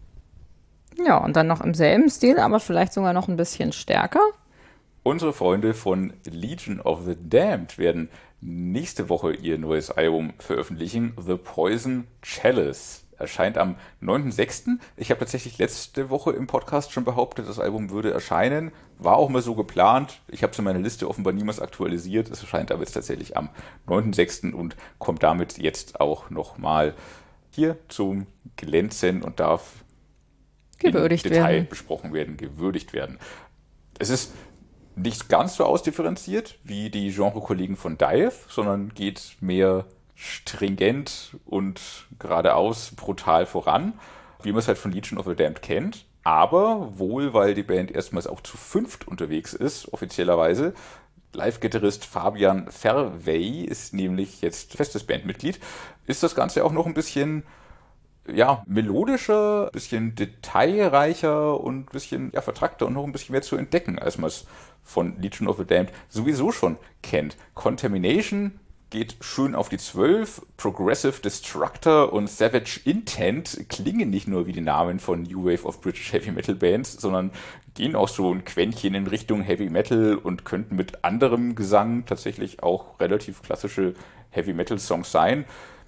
[SPEAKER 3] Ja, und dann noch im selben Stil, aber vielleicht sogar noch ein bisschen stärker.
[SPEAKER 2] Unsere Freunde von Legion of the Damned werden nächste Woche ihr neues Album veröffentlichen. The Poison Chalice erscheint am 9.6. Ich habe tatsächlich letzte Woche im Podcast schon behauptet, das Album würde erscheinen. War auch mal so geplant. Ich habe es in meiner Liste offenbar niemals aktualisiert. Es erscheint aber jetzt tatsächlich am 9.6. und kommt damit jetzt auch nochmal hier zum Glänzen und darf
[SPEAKER 3] gewürdigt
[SPEAKER 2] im Detail
[SPEAKER 3] werden.
[SPEAKER 2] Besprochen werden, gewürdigt werden. Es ist nicht ganz so ausdifferenziert wie die Genre-Kollegen von Dive, sondern geht mehr stringent und geradeaus brutal voran, wie man es halt von Legion of the Damned kennt. Aber wohl, weil die Band erstmals auch zu 5 unterwegs ist, offiziellerweise. Live-Gitarrist Fabian Verwey ist nämlich jetzt festes Bandmitglied. Ist das Ganze auch noch ein bisschen melodischer, ein bisschen detailreicher und ein bisschen vertrackter und noch ein bisschen mehr zu entdecken, als man es von Legion of the Damned sowieso schon kennt. Contamination geht schön auf die 12. Progressive Destructor und Savage Intent klingen nicht nur wie die Namen von New Wave of British Heavy Metal Bands, sondern gehen auch so ein Quäntchen in Richtung Heavy Metal und könnten mit anderem Gesang tatsächlich auch relativ klassische Heavy Metal Songs sein.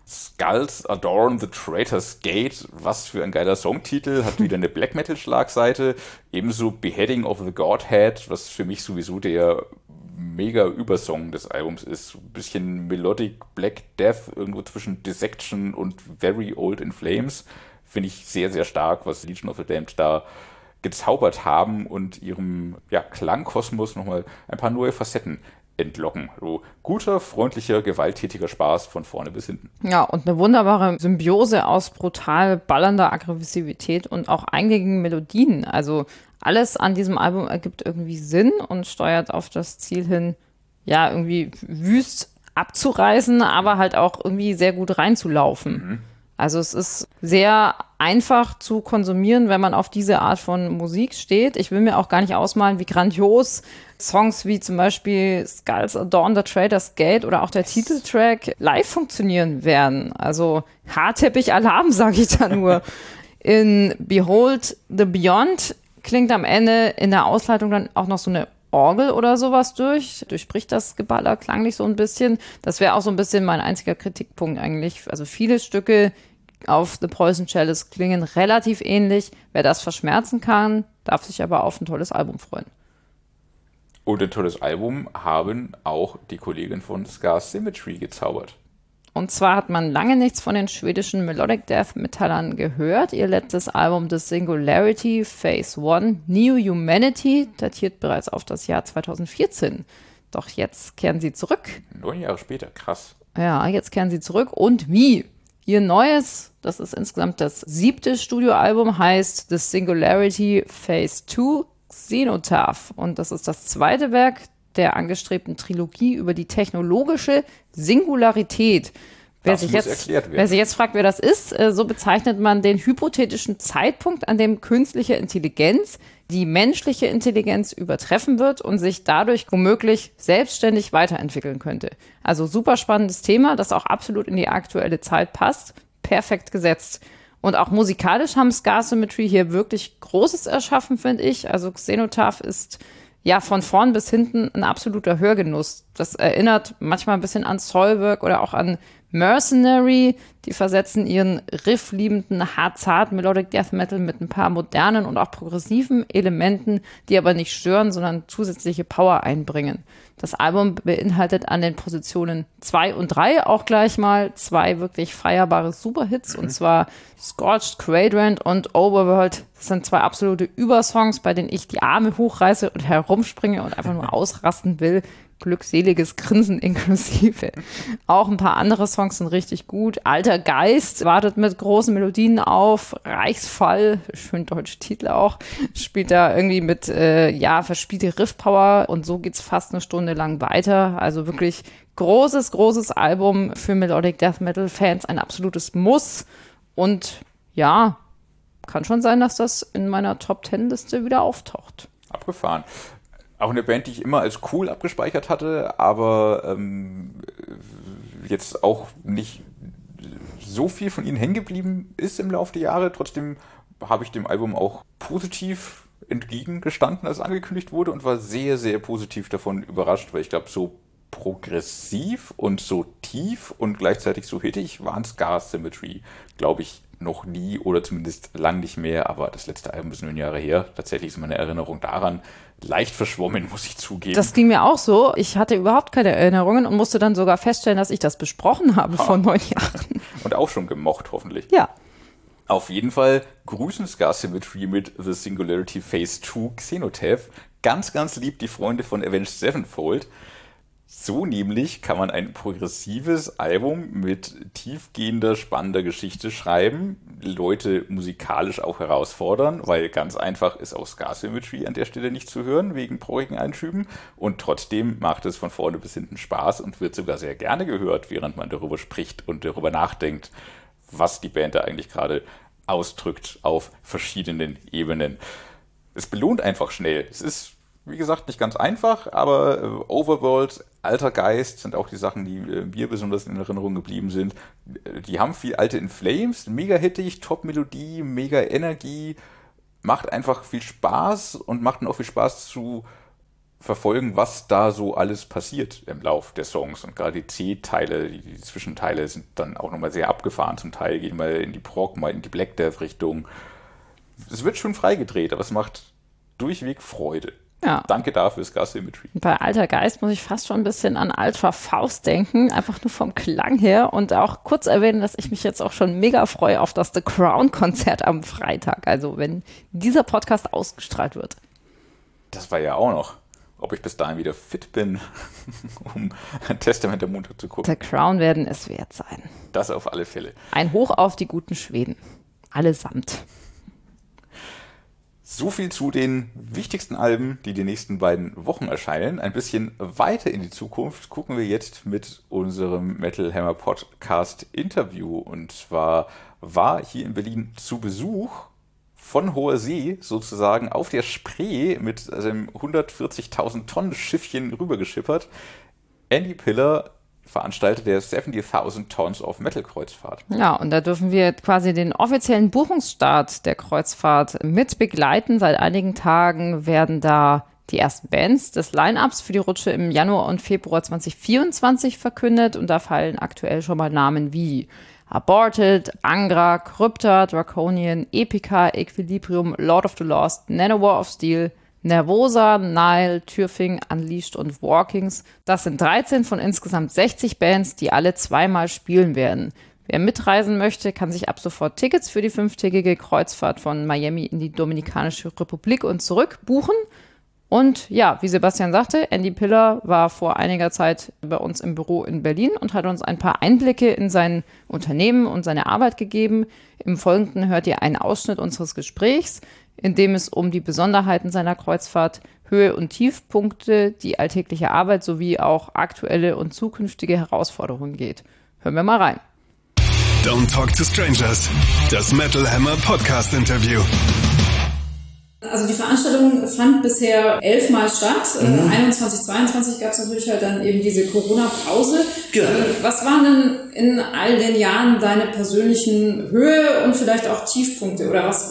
[SPEAKER 2] Skulls Adorn the Traitor's Gate, was für ein geiler Songtitel, hat wieder eine Black Metal Schlagseite, ebenso Beheading of the Godhead, was für mich sowieso der mega Übersong des Albums ist, ein bisschen Melodic Black Death, irgendwo zwischen Dissection und Very Old in Flames, finde ich sehr, sehr stark, was Legion of the Damned da gezaubert haben und ihrem Klangkosmos nochmal ein paar neue Facetten entlocken. So guter, freundlicher, gewalttätiger Spaß von vorne bis hinten.
[SPEAKER 3] Ja, und eine wunderbare Symbiose aus brutal ballernder Aggressivität und auch eingängigen Melodien. Also alles an diesem Album ergibt irgendwie Sinn und steuert auf das Ziel hin, ja, irgendwie wüst abzureißen, aber halt auch irgendwie sehr gut reinzulaufen. Also es ist sehr einfach zu konsumieren, wenn man auf diese Art von Musik steht. Ich will mir auch gar nicht ausmalen, wie grandios Songs wie zum Beispiel Skulls Adorn the Traitor's Gate oder auch der Titeltrack live funktionieren werden. Also Haarteppich-Alarm, sage ich da nur. In Behold the Beyond klingt am Ende in der Ausleitung dann auch noch so eine Orgel oder sowas durchbricht das Geballer klanglich so ein bisschen. Das wäre auch so ein bisschen mein einziger Kritikpunkt eigentlich. Also viele Stücke auf The Poison Chalice klingen relativ ähnlich. Wer das verschmerzen kann, darf sich aber auf ein tolles Album freuen.
[SPEAKER 2] Und ein tolles Album haben auch die Kollegen von Scar Symmetry gezaubert.
[SPEAKER 3] Und zwar hat man lange nichts von den schwedischen Melodic Death Metallern gehört. Ihr letztes Album The Singularity Phase 1 New Humanity datiert bereits auf das Jahr 2014. Doch jetzt kehren sie zurück.
[SPEAKER 2] 9 Jahre später, krass.
[SPEAKER 3] Ja, jetzt kehren sie zurück. Und wie? Ihr neues, das ist insgesamt das 7. Studioalbum, heißt The Singularity Phase 2 Xenotaph. Und das ist das zweite Werk der angestrebten Trilogie über die technologische Singularität. Wer sich jetzt fragt, wer das ist, so bezeichnet man den hypothetischen Zeitpunkt, an dem künstliche Intelligenz die menschliche Intelligenz übertreffen wird und sich dadurch womöglich selbstständig weiterentwickeln könnte. Also super spannendes Thema, das auch absolut in die aktuelle Zeit passt. Perfekt gesetzt. Und auch musikalisch haben Scar Symmetry hier wirklich Großes erschaffen, finde ich. Also Xenotaph ist ja von vorn bis hinten ein absoluter Hörgenuss. Das erinnert manchmal ein bisschen an Soilwork oder auch an Mercenary. Die versetzen ihren riffliebenden hart Melodic Death Metal mit ein paar modernen und auch progressiven Elementen, die aber nicht stören, sondern zusätzliche Power einbringen. Das Album beinhaltet an den Positionen 2 und 3 auch gleich mal 2 wirklich feierbare Superhits, und zwar Scorched Quadrant und Overworld. Das sind 2 absolute Übersongs, bei denen ich die Arme hochreiße und herumspringe und einfach nur ausrasten will. Glückseliges Grinsen inklusive. Auch ein paar andere Songs sind richtig gut. Alter Geist wartet mit großen Melodien auf. Reichsfall, schön deutsche Titel auch, spielt da irgendwie mit verspielte Riffpower, und so geht's fast eine Stunde lang weiter. Also wirklich großes Album für Melodic Death Metal Fans, ein absolutes Muss. Und ja, kann schon sein, dass das in meiner Top 10 Liste wieder auftaucht.
[SPEAKER 2] Abgefahren. Auch eine Band, die ich immer als cool abgespeichert hatte, aber jetzt auch nicht so viel von ihnen hängen geblieben ist im Laufe der Jahre. Trotzdem habe ich dem Album auch positiv entgegengestanden, als es angekündigt wurde, und war sehr, sehr positiv davon überrascht, weil ich glaube, so progressiv und so tief und gleichzeitig so hittig waren Scar Symmetry, glaube ich, noch nie oder zumindest lang nicht mehr, aber das letzte Album ist 9 Jahre her. Tatsächlich ist meine Erinnerung daran leicht verschwommen, muss ich zugeben.
[SPEAKER 3] Das ging mir auch so. Ich hatte überhaupt keine Erinnerungen und musste dann sogar feststellen, dass ich das besprochen habe vor 9 Jahren.
[SPEAKER 2] Und auch schon gemocht, hoffentlich.
[SPEAKER 3] Ja.
[SPEAKER 2] Auf jeden Fall grüßen Scar Symmetry mit The Singularity Phase 2 Xenotaph ganz, ganz lieb die Freunde von Avenged Sevenfold. So nämlich kann man ein progressives Album mit tiefgehender, spannender Geschichte schreiben, Leute musikalisch auch herausfordern, weil ganz einfach ist auch Scar Symmetry an der Stelle nicht zu hören, wegen traurigen Einschüben, und trotzdem macht es von vorne bis hinten Spaß und wird sogar sehr gerne gehört, während man darüber spricht und darüber nachdenkt, was die Band da eigentlich gerade ausdrückt auf verschiedenen Ebenen. Es belohnt einfach schnell. Es ist, wie gesagt, nicht ganz einfach, aber Overworld, Alter Geist sind auch die Sachen, die mir besonders in Erinnerung geblieben sind. Die haben viel Alte in Flames, mega hittig, Top-Melodie, mega Energie, macht einfach viel Spaß und macht auch viel Spaß zu verfolgen, was da so alles passiert im Lauf der Songs. Und gerade die C-Teile, die Zwischenteile sind dann auch nochmal sehr abgefahren. Zum Teil gehen mal in die Prog, mal in die Black Death-Richtung. Es wird schon freigedreht, aber es macht durchweg Freude.
[SPEAKER 3] Ja.
[SPEAKER 2] Danke dafür, Scar Symmetry.
[SPEAKER 3] Bei Alter Geist muss ich fast schon ein bisschen an Ultra Faust denken, einfach nur vom Klang her und auch kurz erwähnen, dass ich mich jetzt auch schon mega freue auf das The Crown-Konzert am Freitag, also wenn dieser Podcast ausgestrahlt wird.
[SPEAKER 2] Das war ja auch noch, ob ich bis dahin wieder fit bin, um Testament der Montag zu gucken.
[SPEAKER 3] The Crown werden es wert sein.
[SPEAKER 2] Das auf alle Fälle.
[SPEAKER 3] Ein Hoch auf die guten Schweden. Allesamt.
[SPEAKER 2] So viel zu den wichtigsten Alben, die die nächsten beiden Wochen erscheinen. Ein bisschen weiter in die Zukunft gucken wir jetzt mit unserem Metal Hammer Podcast Interview. Und zwar war hier in Berlin zu Besuch von hoher See sozusagen auf der Spree mit seinem 140.000 Tonnen Schiffchen rübergeschippert Andy Piller, Veranstalter der 70.000 Tons of Metal Kreuzfahrt.
[SPEAKER 3] Ja, und da dürfen wir quasi den offiziellen Buchungsstart der Kreuzfahrt mit begleiten. Seit einigen Tagen werden da die ersten Bands des Line-Ups für die Rutsche im Januar und Februar 2024 verkündet. Und da fallen aktuell schon mal Namen wie Aborted, Angra, Krypta, Draconian, Epica, Equilibrium, Lord of the Lost, Nanowar of Steel, Nervosa, Nile, Türfing, Unleashed und Walkings. Das sind 13 von insgesamt 60 Bands, die alle zweimal spielen werden. Wer mitreisen möchte, kann sich ab sofort Tickets für die 5-tägige Kreuzfahrt von Miami in die Dominikanische Republik und zurück buchen. Und ja, wie Sebastian sagte, Andy Piller war vor einiger Zeit bei uns im Büro in Berlin und hat uns ein paar Einblicke in sein Unternehmen und seine Arbeit gegeben. Im Folgenden hört ihr einen Ausschnitt unseres Gesprächs, in dem es um die Besonderheiten seiner Kreuzfahrt, Höhe- und Tiefpunkte, die alltägliche Arbeit sowie auch aktuelle und zukünftige Herausforderungen geht. Hören wir mal rein.
[SPEAKER 1] Don't Talk to Strangers, das Metal Hammer Podcast Interview.
[SPEAKER 4] Also die Veranstaltung fand bisher 11 Mal statt. 21, 22 gab es natürlich halt dann eben diese Corona-Pause.
[SPEAKER 5] Genau.
[SPEAKER 4] Was waren denn in all den Jahren deine persönlichen Höhe- und vielleicht auch Tiefpunkte? Oder was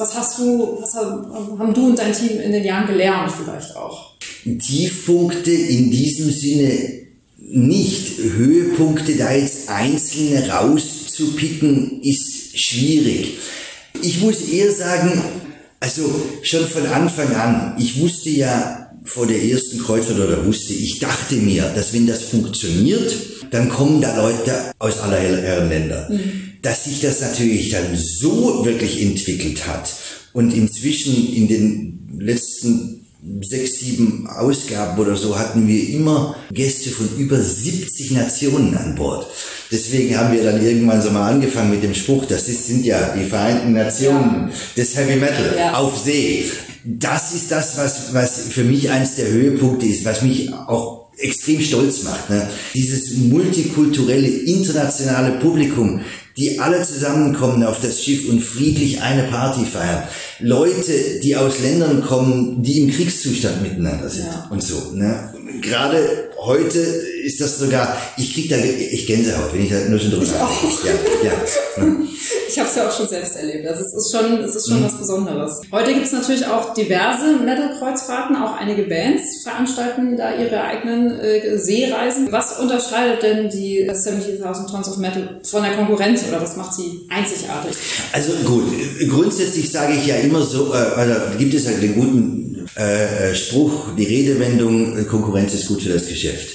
[SPEAKER 4] haben du und dein Team in den Jahren gelernt vielleicht auch?
[SPEAKER 5] Tiefpunkte in diesem Sinne nicht. Höhepunkte da jetzt einzelne rauszupicken ist schwierig. Ich muss eher sagen, also schon von Anfang an, ich wusste ja vor der ersten Kreuzfahrt ich dachte mir, dass wenn das funktioniert, dann kommen da Leute aus aller Herren Länder. Dass sich das natürlich dann so wirklich entwickelt hat und inzwischen in den letzten 6, 7 Ausgaben oder so hatten wir immer Gäste von über 70 Nationen an Bord. Deswegen haben wir dann irgendwann so mal angefangen mit dem Spruch, sind ja die Vereinten Nationen des Heavy Metal auf See. Das ist das, was für mich eins der Höhepunkte ist, was mich auch extrem stolz macht. Ne? Dieses multikulturelle, internationale Publikum, die alle zusammenkommen auf das Schiff und friedlich eine Party feiern. Leute, die aus Ländern kommen, die im Kriegszustand miteinander sind und so. Ne? Gerade heute ist das sogar, ich krieg da echt Gänsehaut, wenn ich da nur schon drüber nachdenke. Ja.
[SPEAKER 4] Ich habe es ja auch schon selbst erlebt. Also es ist schon was Besonderes. Heute gibt es natürlich auch diverse Metal-Kreuzfahrten, auch einige Bands veranstalten da ihre eigenen Seereisen. Was unterscheidet denn die 70.000 Tons of Metal von der Konkurrenz oder was macht sie einzigartig?
[SPEAKER 5] Also gut, grundsätzlich sage ich ja immer so, gibt es halt den guten Spruch, die Redewendung, Konkurrenz ist gut für das Geschäft.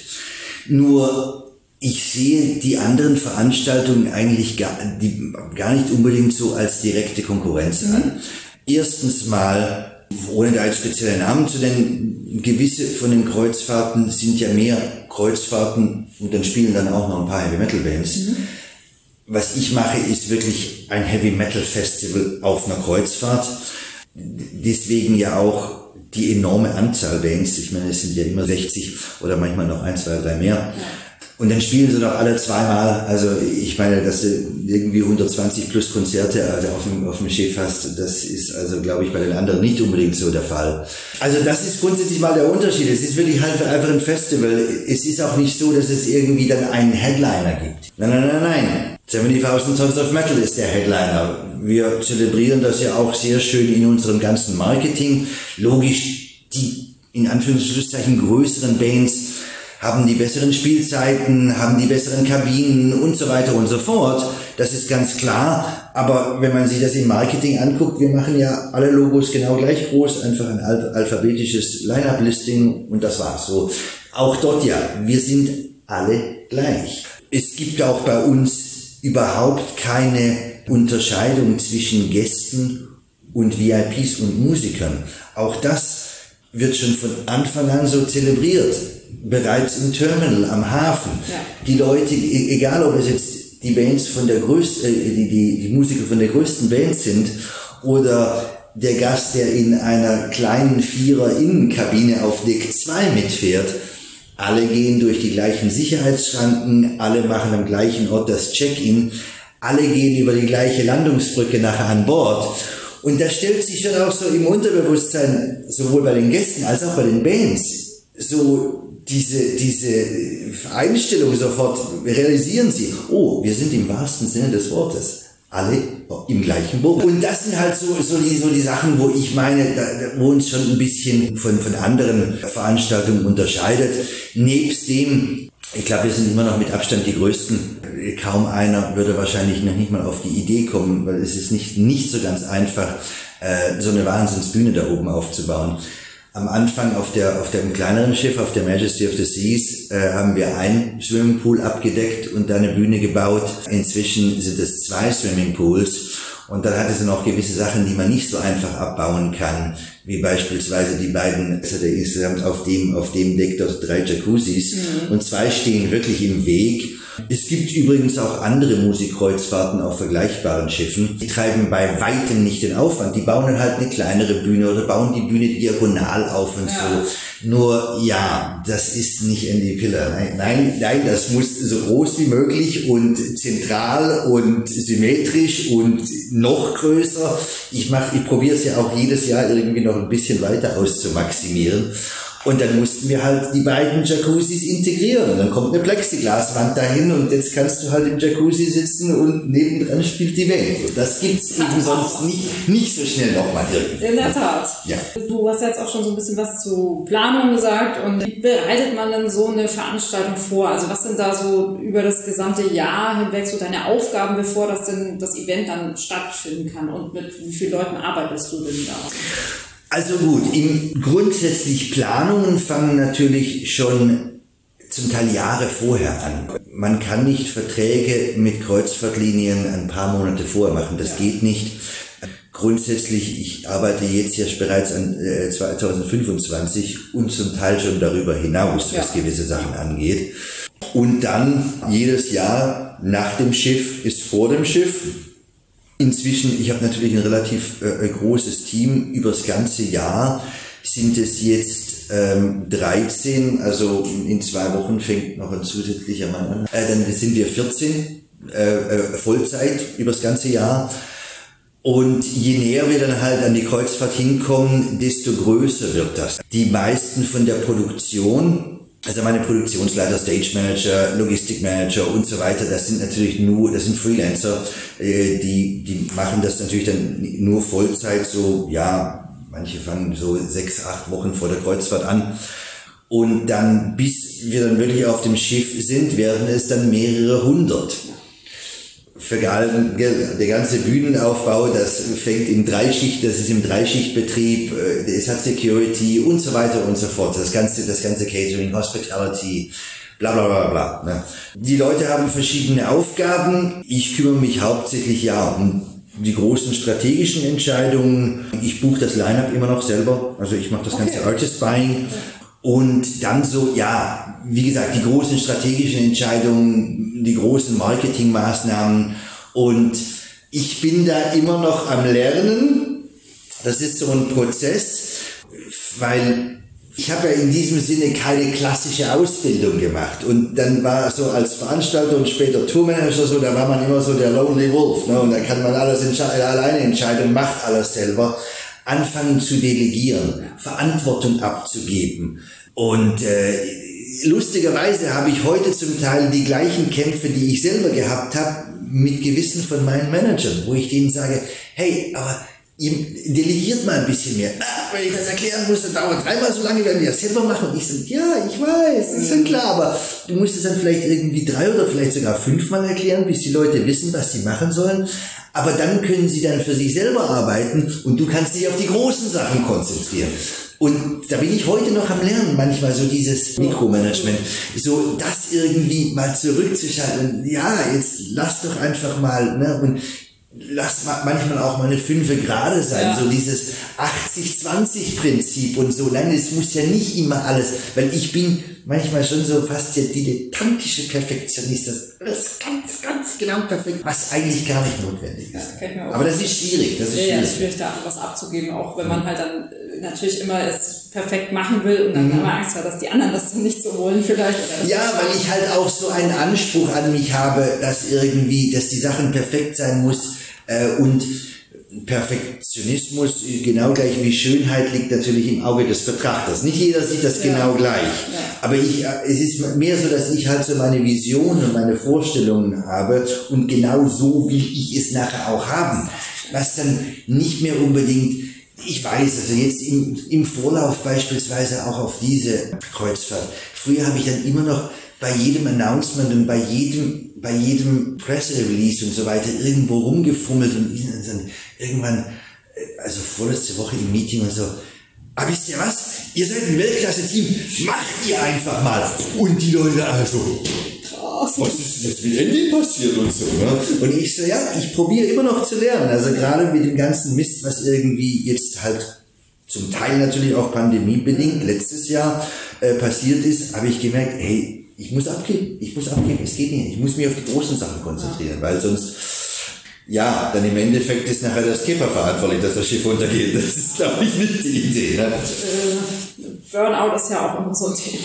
[SPEAKER 5] Nur ich sehe die anderen Veranstaltungen eigentlich gar nicht unbedingt so als direkte Konkurrenz an. Erstens mal, ohne da jetzt spezielle Namen zu nennen, gewisse von den Kreuzfahrten sind ja mehr Kreuzfahrten und dann spielen dann auch noch ein paar Heavy Metal Bands. Was ich mache, ist wirklich ein Heavy Metal Festival auf einer Kreuzfahrt. Deswegen ja auch die enorme Anzahl Bands. Ich meine, es sind ja immer 60 oder manchmal noch 1, 2, 3 mehr. Und dann spielen sie noch alle zweimal. Also ich meine, dass du irgendwie 120 plus Konzerte auf dem Schiff hast, das ist also, glaube ich, bei den anderen nicht unbedingt so der Fall. Also das ist grundsätzlich mal der Unterschied. Es ist wirklich halt einfach ein Festival. Es ist auch nicht so, dass es irgendwie dann einen Headliner gibt. Nein. 70.000 Tons of Metal ist der Headliner. Wir zelebrieren das ja auch sehr schön in unserem ganzen Marketing. Logisch, die in Anführungszeichen größeren Bands haben die besseren Spielzeiten, haben die besseren Kabinen und so weiter und so fort. Das ist ganz klar. Aber wenn man sich das im Marketing anguckt, wir machen ja alle Logos genau gleich groß, einfach ein alphabetisches Line-Up-Listing und das war's so. Auch dort ja, wir sind alle gleich. Es gibt auch bei uns überhaupt keine Unterscheidung zwischen Gästen und VIPs und Musikern. Auch das wird schon von Anfang an so zelebriert. Bereits im Terminal, am Hafen. Ja. Die Leute, egal ob es jetzt die Bands von der größten, die Musiker von der größten Band sind oder der Gast, der in einer kleinen Vierer-Innenkabine auf Deck 2 mitfährt, alle gehen durch die gleichen Sicherheitsschranken, alle machen am gleichen Ort das Check-in, alle gehen über die gleiche Landungsbrücke nachher an Bord. Und da stellt sich schon auch so im Unterbewusstsein, sowohl bei den Gästen als auch bei den Bands, so diese Einstellung sofort realisieren sie, oh, wir sind im wahrsten Sinne des Wortes alle im gleichen Boot. Und das sind halt so die Sachen, wo ich meine, wo uns schon ein bisschen von anderen Veranstaltungen unterscheidet. Nebst dem, ich glaube, wir sind immer noch mit Abstand die Größten. Kaum einer würde wahrscheinlich noch nicht mal auf die Idee kommen, weil es ist nicht so ganz einfach, so eine Wahnsinnsbühne da oben aufzubauen. Am Anfang auf dem kleineren Schiff, auf der Majesty of the Seas, haben wir einen Swimmingpool abgedeckt und da eine Bühne gebaut. Inzwischen sind es 2 Swimmingpools und dann hat es noch gewisse Sachen, die man nicht so einfach abbauen kann, wie beispielsweise die beiden, also der insgesamt auf dem Deck dort 3 Jacuzzis und 2 stehen wirklich im Weg. Es gibt übrigens auch andere Musikkreuzfahrten auf vergleichbaren Schiffen. Die treiben bei weitem nicht den Aufwand. Die bauen dann halt eine kleinere Bühne oder bauen die Bühne diagonal auf und so. Nur, ja, das ist nicht Andy Piller. Nein, das muss so groß wie möglich und zentral und symmetrisch und noch größer. Ich probiere es ja auch jedes Jahr irgendwie noch ein bisschen weiter auszumaximieren. Und dann mussten wir halt die beiden Jacuzzis integrieren. Und dann kommt eine Plexiglaswand dahin und jetzt kannst du halt im Jacuzzi sitzen und nebendran spielt die Band. Und das gibt's eben sonst nicht so schnell nochmal irgendwie.
[SPEAKER 4] In der Tat.
[SPEAKER 5] Ja.
[SPEAKER 4] Du hast jetzt auch schon so ein bisschen was zu Planung gesagt. Und wie bereitet man denn so eine Veranstaltung vor? Also was sind da so über das gesamte Jahr hinweg so deine Aufgaben, bevor das Event dann stattfinden kann? Und mit wie vielen Leuten arbeitest du denn da?
[SPEAKER 5] Also gut, grundsätzlich Planungen fangen natürlich schon zum Teil Jahre vorher an. Man kann nicht Verträge mit Kreuzfahrtlinien ein paar Monate vorher machen, das geht nicht. Grundsätzlich, ich arbeite jetzt ja bereits an 2025 und zum Teil schon darüber hinaus, was gewisse Sachen angeht. Und dann jedes Jahr nach dem Schiff ist vor dem Schiff. Inzwischen, ich habe natürlich ein relativ großes Team, übers ganze Jahr sind es jetzt 13, also in 2 Wochen fängt noch ein zusätzlicher Mann an. Dann sind wir 14 Vollzeit übers ganze Jahr. Und je näher wir dann halt an die Kreuzfahrt hinkommen, desto größer wird das. Die meisten von der Produktion, also meine Produktionsleiter, Stage Manager, Logistik Manager und so weiter, das sind Freelancer, die machen das natürlich dann nur Vollzeit, so, ja, manche fangen so 6, 8 Wochen vor der Kreuzfahrt an. Und dann, bis wir dann wirklich auf dem Schiff sind, werden es dann mehrere 100. Der ganze Bühnenaufbau, das fängt im Dreischichtbetrieb, es hat Security und so weiter und so fort. Das ganze Catering, Hospitality, bla bla bla bla. Ne? Die Leute haben verschiedene Aufgaben. Ich kümmere mich hauptsächlich um die großen strategischen Entscheidungen. Ich buche das Line-Up immer noch selber, also ich mache das ganze Artist Buying. Und dann so, wie gesagt, die großen strategischen Entscheidungen, die großen Marketingmaßnahmen. Und ich bin da immer noch am Lernen. Das ist so ein Prozess, weil ich habe ja in diesem Sinne keine klassische Ausbildung gemacht. Und dann war so als Veranstalter und später Tourmanager so, da war man immer so der Lonely Wolf. Ne? Und da kann man alles alleine entscheiden, macht alles selber. Anfangen zu delegieren, Verantwortung abzugeben. Und lustigerweise habe ich heute zum Teil die gleichen Kämpfe, die ich selber gehabt habe, mit gewissen von meinen Managern, wo ich denen sage, hey, aber delegiert mal ein bisschen mehr. Wenn ich das erklären muss, dann dauert 3-mal so lange, wenn wir das selber machen. Und ich sage, ja, ich weiß, ist schon klar, aber du musst es dann vielleicht irgendwie 3 oder vielleicht sogar 5-mal erklären, bis die Leute wissen, was sie machen sollen. Aber dann können sie dann für sich selber arbeiten und du kannst dich auf die großen Sachen konzentrieren. Und da bin ich heute noch am Lernen, manchmal so dieses Mikromanagement, so das irgendwie mal zurückzuschalten. Ja, jetzt lass doch einfach mal, ne, und lass manchmal auch mal eine 5 gerade sein, so dieses 80-20-Prinzip und so. Nein, es muss ja nicht immer alles, weil ich bin manchmal schon so fast der dilettantische Perfektionist, das ganz, ganz genau perfekt, was eigentlich gar nicht notwendig ist. Aber das ist schwierig, das ist
[SPEAKER 4] schwierig, da was abzugeben, auch wenn man halt dann natürlich immer es perfekt machen will und dann immer Angst hat, dass die anderen das dann nicht so wollen vielleicht. Oder
[SPEAKER 5] ja, weil ich halt auch so einen Anspruch an mich habe, dass die Sachen perfekt sein muss, und Perfektionismus, genau gleich wie Schönheit, liegt natürlich im Auge des Betrachters. Nicht jeder sieht das genau gleich. Ja. Aber es ist mehr so, dass ich halt so meine Visionen und meine Vorstellungen habe und genau so will ich es nachher auch haben. Was dann nicht mehr unbedingt, ich weiß, also jetzt im Vorlauf beispielsweise auch auf diese Kreuzfahrt. Früher habe ich dann immer noch bei jedem Announcement und bei jedem Press-Release und so weiter irgendwo rumgefummelt und dann irgendwann, also vorletzte Woche im Meeting und so, aber wisst ihr was? Ihr seid ein Weltklasse-Team, macht ihr einfach mal. Und die Leute also, was ist jetzt mit Andy passiert und so, ne? Und ich so, ja, ich probiere immer noch zu lernen, also gerade mit dem ganzen Mist, was irgendwie jetzt halt zum Teil natürlich auch pandemiebedingt letztes Jahr passiert ist, habe ich gemerkt, hey, ich muss abgeben, es geht nicht, ich muss mich auf die großen Sachen konzentrieren, weil sonst, ja, dann im Endeffekt ist nachher der Skipper verantwortlich, dass das Schiff untergeht. Das ist, glaube ich, nicht die Idee. Ne?
[SPEAKER 4] Burnout ist ja auch immer so ein Thema.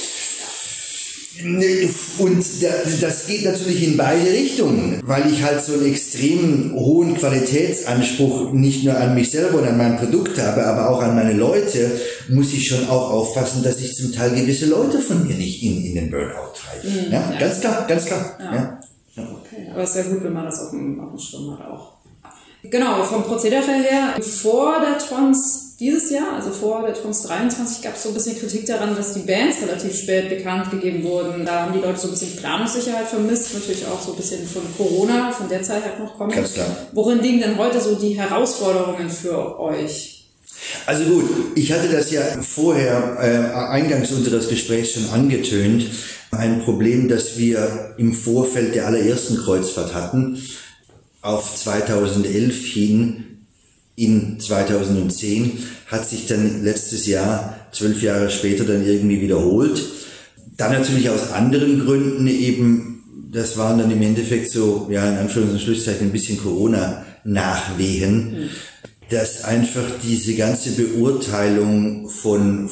[SPEAKER 5] Und das geht natürlich in beide Richtungen, weil ich halt so einen extrem hohen Qualitätsanspruch nicht nur an mich selber und an mein Produkt habe, aber auch an meine Leute, muss ich schon auch aufpassen, dass ich zum Teil gewisse Leute von mir nicht in den Burnout treibe. Ja, ganz klar. Ja.
[SPEAKER 4] Okay, aber es ist ja gut, wenn man das auf dem Schirm hat auch. Genau, vom Prozedere her, vor der Trons dieses Jahr, also vor der Trons 23, gab es so ein bisschen Kritik daran, dass die Bands relativ spät bekannt gegeben wurden. Da haben die Leute so ein bisschen Planungssicherheit vermisst, natürlich auch so ein bisschen von Corona, von der Zeit halt noch kommen.
[SPEAKER 5] Ganz klar.
[SPEAKER 4] Worin liegen denn heute so die Herausforderungen für euch?
[SPEAKER 5] Also gut, ich hatte das ja vorher eingangs unseres Gesprächs schon angetönt. Ein Problem, das wir im Vorfeld der allerersten Kreuzfahrt hatten, auf 2011 hin in 2010, hat sich dann letztes Jahr, 12 Jahre später, dann irgendwie wiederholt. Dann natürlich aus anderen Gründen eben, das waren dann im Endeffekt so, ja, in Anführungs- und Schlusszeichen ein bisschen Corona-Nachwehen, dass einfach diese ganze Beurteilung vom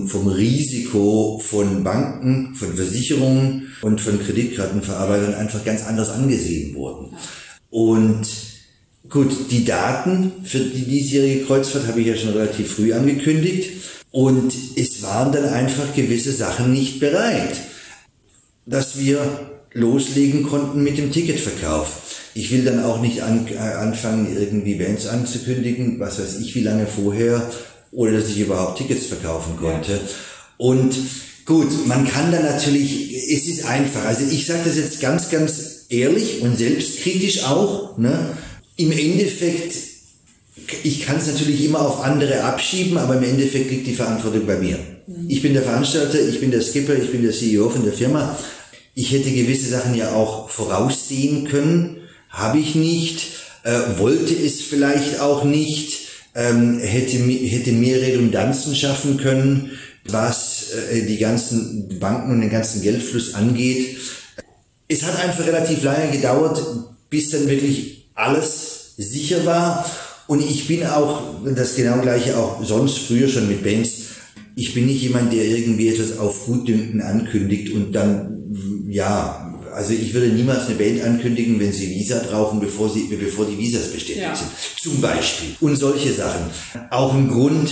[SPEAKER 5] Risiko von Banken, von Versicherungen und von Kreditkartenverarbeitern einfach ganz anders angesehen wurden. Und gut, die Daten für die diesjährige Kreuzfahrt habe ich ja schon relativ früh angekündigt und es waren dann einfach gewisse Sachen nicht bereit, dass wir loslegen konnten mit dem Ticketverkauf. Ich will dann auch nicht anfangen, irgendwie Bands anzukündigen, was weiß ich wie lange vorher, oder dass ich überhaupt Tickets verkaufen konnte. Ja. Und gut, man kann dann natürlich, es ist einfach, also ich sage das jetzt ganz, ganz ehrlich und selbstkritisch auch, ne? Im Endeffekt, ich kann es natürlich immer auf andere abschieben, aber im Endeffekt liegt die Verantwortung bei mir. Ich bin der Veranstalter, ich bin der Skipper, ich bin der CEO von der Firma. Ich hätte gewisse Sachen ja auch voraussehen können, habe ich nicht, wollte es vielleicht auch nicht, hätte mehr Redundanzen schaffen können, was die ganzen Banken und den ganzen Geldfluss angeht. Es hat einfach relativ lange gedauert, bis dann wirklich alles sicher war. Und ich bin auch, das genau gleiche auch sonst früher schon mit Bands, ich bin nicht jemand, der irgendwie etwas auf Gutdünken ankündigt und dann, ja, also ich würde niemals eine Band ankündigen, wenn sie Visa brauchen, bevor die Visas bestätigt sind. Zum Beispiel. Und solche Sachen. Auch ein Grund,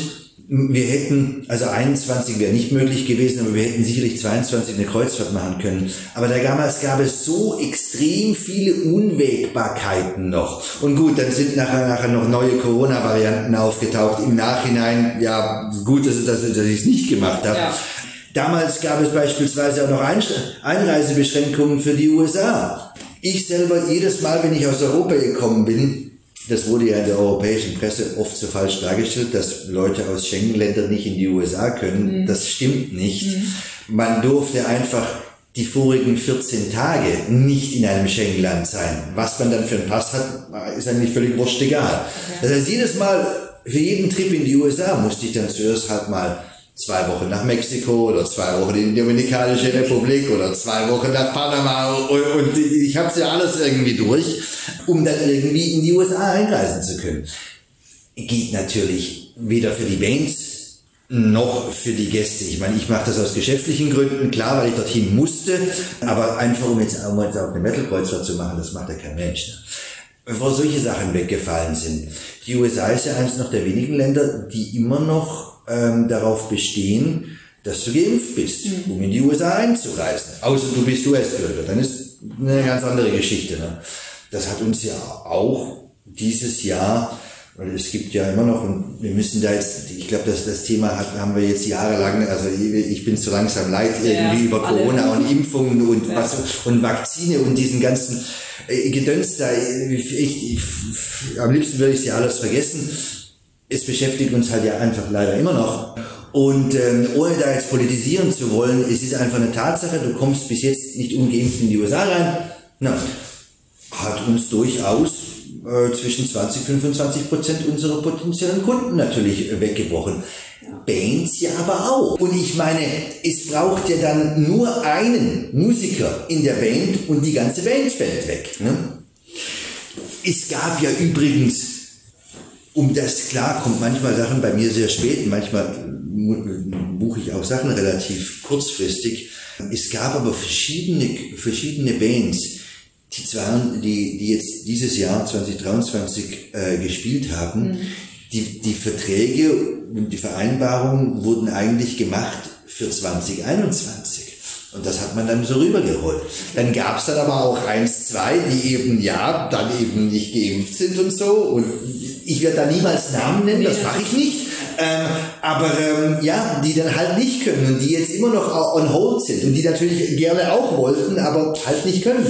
[SPEAKER 5] Wir hätten, also 21 wäre nicht möglich gewesen, aber wir hätten sicherlich 22 eine Kreuzfahrt machen können. Aber damals gab es so extrem viele Unwägbarkeiten noch. Und gut, dann sind nachher noch neue Corona-Varianten aufgetaucht. Im Nachhinein, ja, gut, dass ich es nicht gemacht habe. Ja. Damals gab es beispielsweise auch noch Einreisebeschränkungen für die USA. Ich selber, jedes Mal, wenn ich aus Europa gekommen bin, das wurde ja in der europäischen Presse oft so falsch dargestellt, dass Leute aus Schengen-Ländern nicht in die USA können. Das stimmt nicht. Man durfte einfach die vorigen 14 Tage nicht in einem Schengen-Land sein. Was man dann für einen Pass hat, ist eigentlich völlig wurscht egal. Das heißt, jedes Mal, für jeden Trip in die USA musste ich dann zuerst halt mal 2 Wochen nach Mexiko oder 2 Wochen in die Dominikanische Republik oder 2 Wochen nach Panama und ich habe es ja alles irgendwie durch, um dann irgendwie in die USA einreisen zu können. Geht natürlich weder für die Bands noch für die Gäste. Ich meine, ich mache das aus geschäftlichen Gründen, klar, weil ich dorthin musste, aber einfach um jetzt auf eine Metal-Kreuzfahrt zu machen, das macht ja kein Mensch. Ne? Bevor solche Sachen weggefallen sind. Die USA ist ja eines noch der wenigen Länder, die immer noch darauf bestehen, dass du geimpft bist, um in die USA einzureisen. Außer du bist US-Bürger, dann ist eine ganz andere Geschichte. Ne? Das hat uns ja auch dieses Jahr, weil es gibt ja immer noch, und wir müssen da jetzt, ich glaube, das Thema haben wir jetzt jahrelang, also ich bin so langsam leid irgendwie über Corona und Impfungen und und Vakzine und diesen ganzen Gedöns da. Am liebsten würde ich sie alles vergessen. Es beschäftigt uns halt ja einfach leider immer noch. Und ohne da jetzt politisieren zu wollen, es ist einfach eine Tatsache, du kommst bis jetzt nicht ungeimpft in die USA rein. Na, hat uns durchaus zwischen 20-25% unserer potenziellen Kunden natürlich weggebrochen. Bands ja aber auch. Und ich meine, es braucht ja dann nur einen Musiker in der Band und die ganze Band fällt weg. Ne? Es gab ja übrigens, um das klar, kommt manchmal Sachen bei mir sehr spät, manchmal buche ich auch Sachen relativ kurzfristig. Es gab aber verschiedene Bands, die jetzt dieses Jahr 2023 gespielt haben. Die Verträge und die Vereinbarungen wurden eigentlich gemacht für 2021. Und das hat man dann so rübergeholt. Dann gab es dann aber auch 1, 2, die eben dann eben nicht geimpft sind und so. Und ich werde da niemals Namen nennen, das mache ich nicht. Aber die dann halt nicht können und die jetzt immer noch on hold sind und die natürlich gerne auch wollten, aber halt nicht können.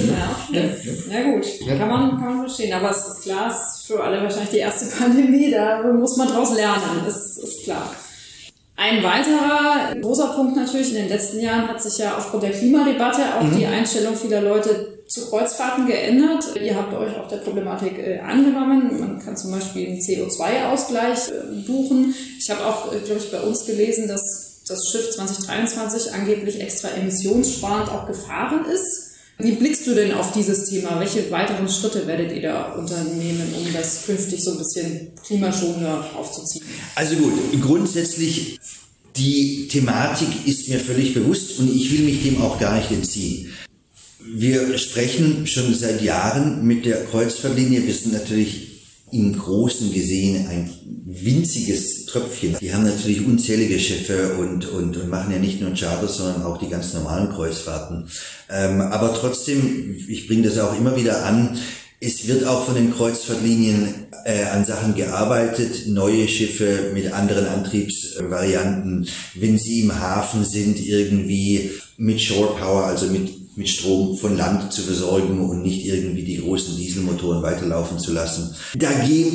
[SPEAKER 4] Ja gut, kann man verstehen. Aber es ist klar, es ist für alle wahrscheinlich die erste Pandemie, da muss man draus lernen, das ist klar. Ein weiterer großer Punkt natürlich in den letzten Jahren hat sich ja aufgrund der Klimadebatte auch die Einstellung vieler Leute zu Kreuzfahrten geändert. Ihr habt euch auch der Problematik angenommen. Man kann zum Beispiel einen CO2-Ausgleich buchen. Ich habe auch, glaube ich, bei uns gelesen, dass das Schiff 2023 angeblich extra emissionssparend auch gefahren ist. Wie blickst du denn auf dieses Thema? Welche weiteren Schritte werdet ihr da unternehmen, um das künftig so ein bisschen klimaschonender aufzuziehen?
[SPEAKER 5] Also gut, grundsätzlich, die Thematik ist mir völlig bewusst und ich will mich dem auch gar nicht entziehen. Wir sprechen schon seit Jahren mit der Kreuzfahrtlinie. Wir sind natürlich im Großen gesehen ein winziges Tröpfchen. Die haben natürlich unzählige Schiffe und machen ja nicht nur Charter, sondern auch die ganz normalen Kreuzfahrten. Aber trotzdem, ich bringe das auch immer wieder an, es wird auch von den Kreuzfahrtlinien an Sachen gearbeitet, neue Schiffe mit anderen Antriebsvarianten, wenn sie im Hafen sind, irgendwie mit Shore Power, also mit Strom von Land zu versorgen und nicht irgendwie die großen Dieselmotoren weiterlaufen zu lassen. Da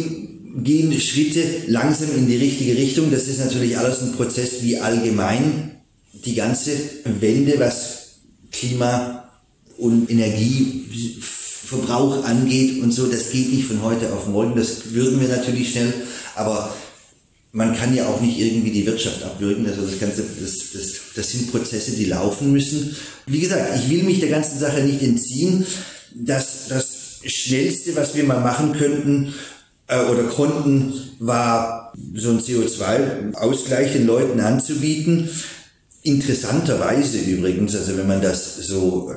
[SPEAKER 5] gehen Schritte langsam in die richtige Richtung. Das ist natürlich alles ein Prozess wie allgemein die ganze Wende, was Klima und Energieverbrauch angeht und so. Das geht nicht von heute auf morgen. Das würden wir natürlich schnell, aber man kann ja auch nicht irgendwie die Wirtschaft abwürgen. Also das sind Prozesse, die laufen müssen. Wie gesagt, ich will mich der ganzen Sache nicht entziehen. Das Schnellste, was wir mal machen könnten oder konnten, war so ein CO2-Ausgleich den Leuten anzubieten. Interessanterweise übrigens, also wenn man das so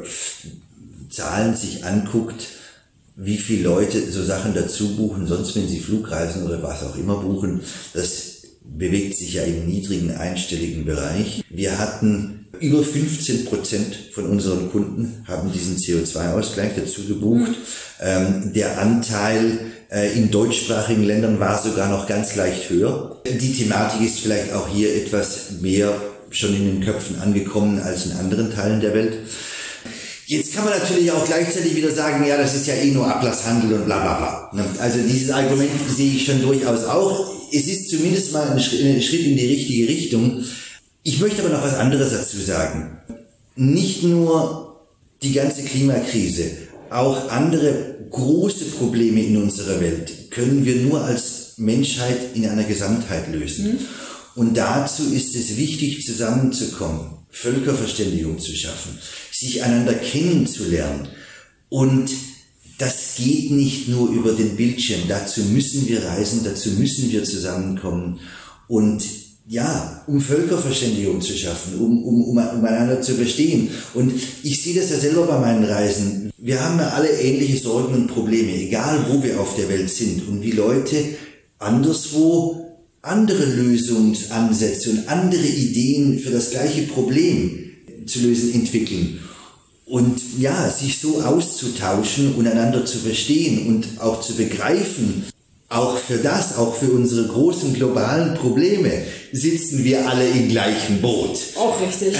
[SPEAKER 5] Zahlen sich anguckt, wie viele Leute so Sachen dazu buchen, sonst wenn sie Flugreisen oder was auch immer buchen, das bewegt sich ja im niedrigen einstelligen Bereich. Wir hatten über 15% von unseren Kunden haben diesen CO2-Ausgleich dazu gebucht. Der Anteil in deutschsprachigen Ländern war sogar noch ganz leicht höher. Die Thematik ist vielleicht auch hier etwas mehr schon in den Köpfen angekommen als in anderen Teilen der Welt. Jetzt kann man natürlich auch gleichzeitig wieder sagen, ja, das ist ja eh nur Ablasshandel und bla bla bla. Also dieses Argument sehe ich schon durchaus auch. Es ist zumindest mal ein Schritt in die richtige Richtung. Ich möchte aber noch was anderes dazu sagen. Nicht nur die ganze Klimakrise, auch andere große Probleme in unserer Welt können wir nur als Menschheit in einer Gesamtheit lösen. Und dazu ist es wichtig, zusammenzukommen, Völkerverständigung zu schaffen, sich einander kennenzulernen. Und das geht nicht nur über den Bildschirm. Dazu müssen wir reisen, dazu müssen wir zusammenkommen. Und ja, um Völkerverständigung zu schaffen, um einander zu verstehen. Und ich sehe das ja selber bei meinen Reisen. Wir haben ja alle ähnliche Sorgen und Probleme, egal wo wir auf der Welt sind. Und wie Leute anderswo andere Lösungsansätze und andere Ideen für das gleiche Problem zu lösen entwickeln. Und ja, sich so auszutauschen und einander zu verstehen und auch zu begreifen, auch für unsere großen globalen Probleme sitzen wir alle im gleichen Boot.
[SPEAKER 4] Auch richtig.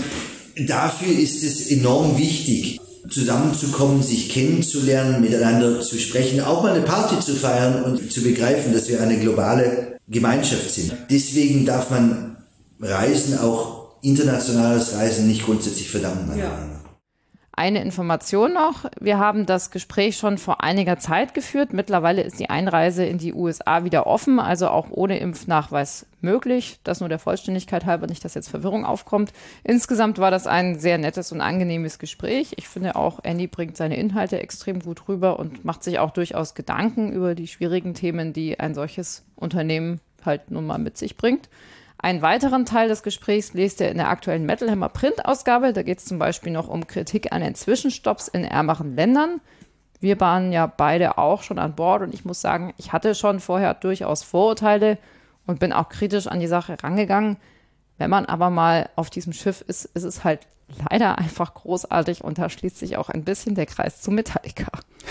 [SPEAKER 5] Dafür ist es enorm wichtig, zusammenzukommen, sich kennenzulernen, miteinander zu sprechen, auch mal eine Party zu feiern und zu begreifen, dass wir eine globale Gemeinschaft sind. Deswegen darf man Reisen, auch internationales Reisen, nicht grundsätzlich verdammen.
[SPEAKER 3] Ja. Eine Information noch. Wir haben das Gespräch schon vor einiger Zeit geführt. Mittlerweile ist die Einreise in die USA wieder offen, also auch ohne Impfnachweis möglich. Das nur der Vollständigkeit halber, nicht, dass jetzt Verwirrung aufkommt. Insgesamt war das ein sehr nettes und angenehmes Gespräch. Ich finde auch, Andy bringt seine Inhalte extrem gut rüber und macht sich auch durchaus Gedanken über die schwierigen Themen, die ein solches Unternehmen halt nun mal mit sich bringt. Einen weiteren Teil des Gesprächs lest ihr in der aktuellen Metal Hammer Print-Ausgabe. Da geht es zum Beispiel noch um Kritik an den Zwischenstopps in ärmeren Ländern. Wir waren ja beide auch schon an Bord und ich muss sagen, ich hatte schon vorher durchaus Vorurteile und bin auch kritisch an die Sache rangegangen. Wenn man aber mal auf diesem Schiff ist, ist es halt leider einfach großartig und da schließt sich auch ein bisschen der Kreis zu Metallica.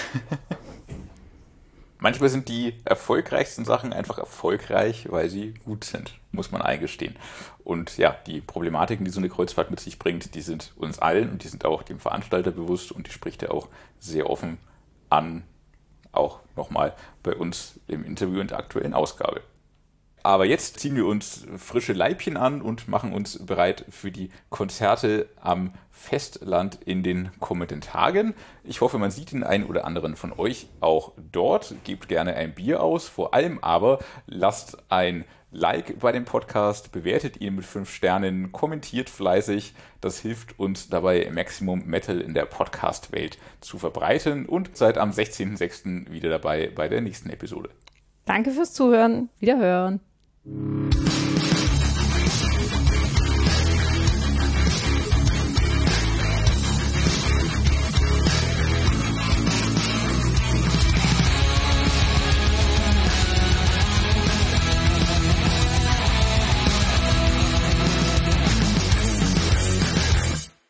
[SPEAKER 2] Manchmal sind die erfolgreichsten Sachen einfach erfolgreich, weil sie gut sind, muss man eingestehen. Und ja, die Problematiken, die so eine Kreuzfahrt mit sich bringt, die sind uns allen und die sind auch dem Veranstalter bewusst und die spricht er auch sehr offen an, auch nochmal bei uns im Interview in der aktuellen Ausgabe. Aber jetzt ziehen wir uns frische Leibchen an und machen uns bereit für die Konzerte am Festland in den kommenden Tagen. Ich hoffe, man sieht den einen oder anderen von euch auch dort. Gebt gerne ein Bier aus. Vor allem aber lasst ein Like bei dem Podcast, bewertet ihn mit 5 Sternen, kommentiert fleißig. Das hilft uns dabei, Maximum Metal in der Podcast-Welt zu verbreiten. Und seid am 16.06. wieder dabei bei der nächsten Episode.
[SPEAKER 3] Danke fürs Zuhören. Wiederhören.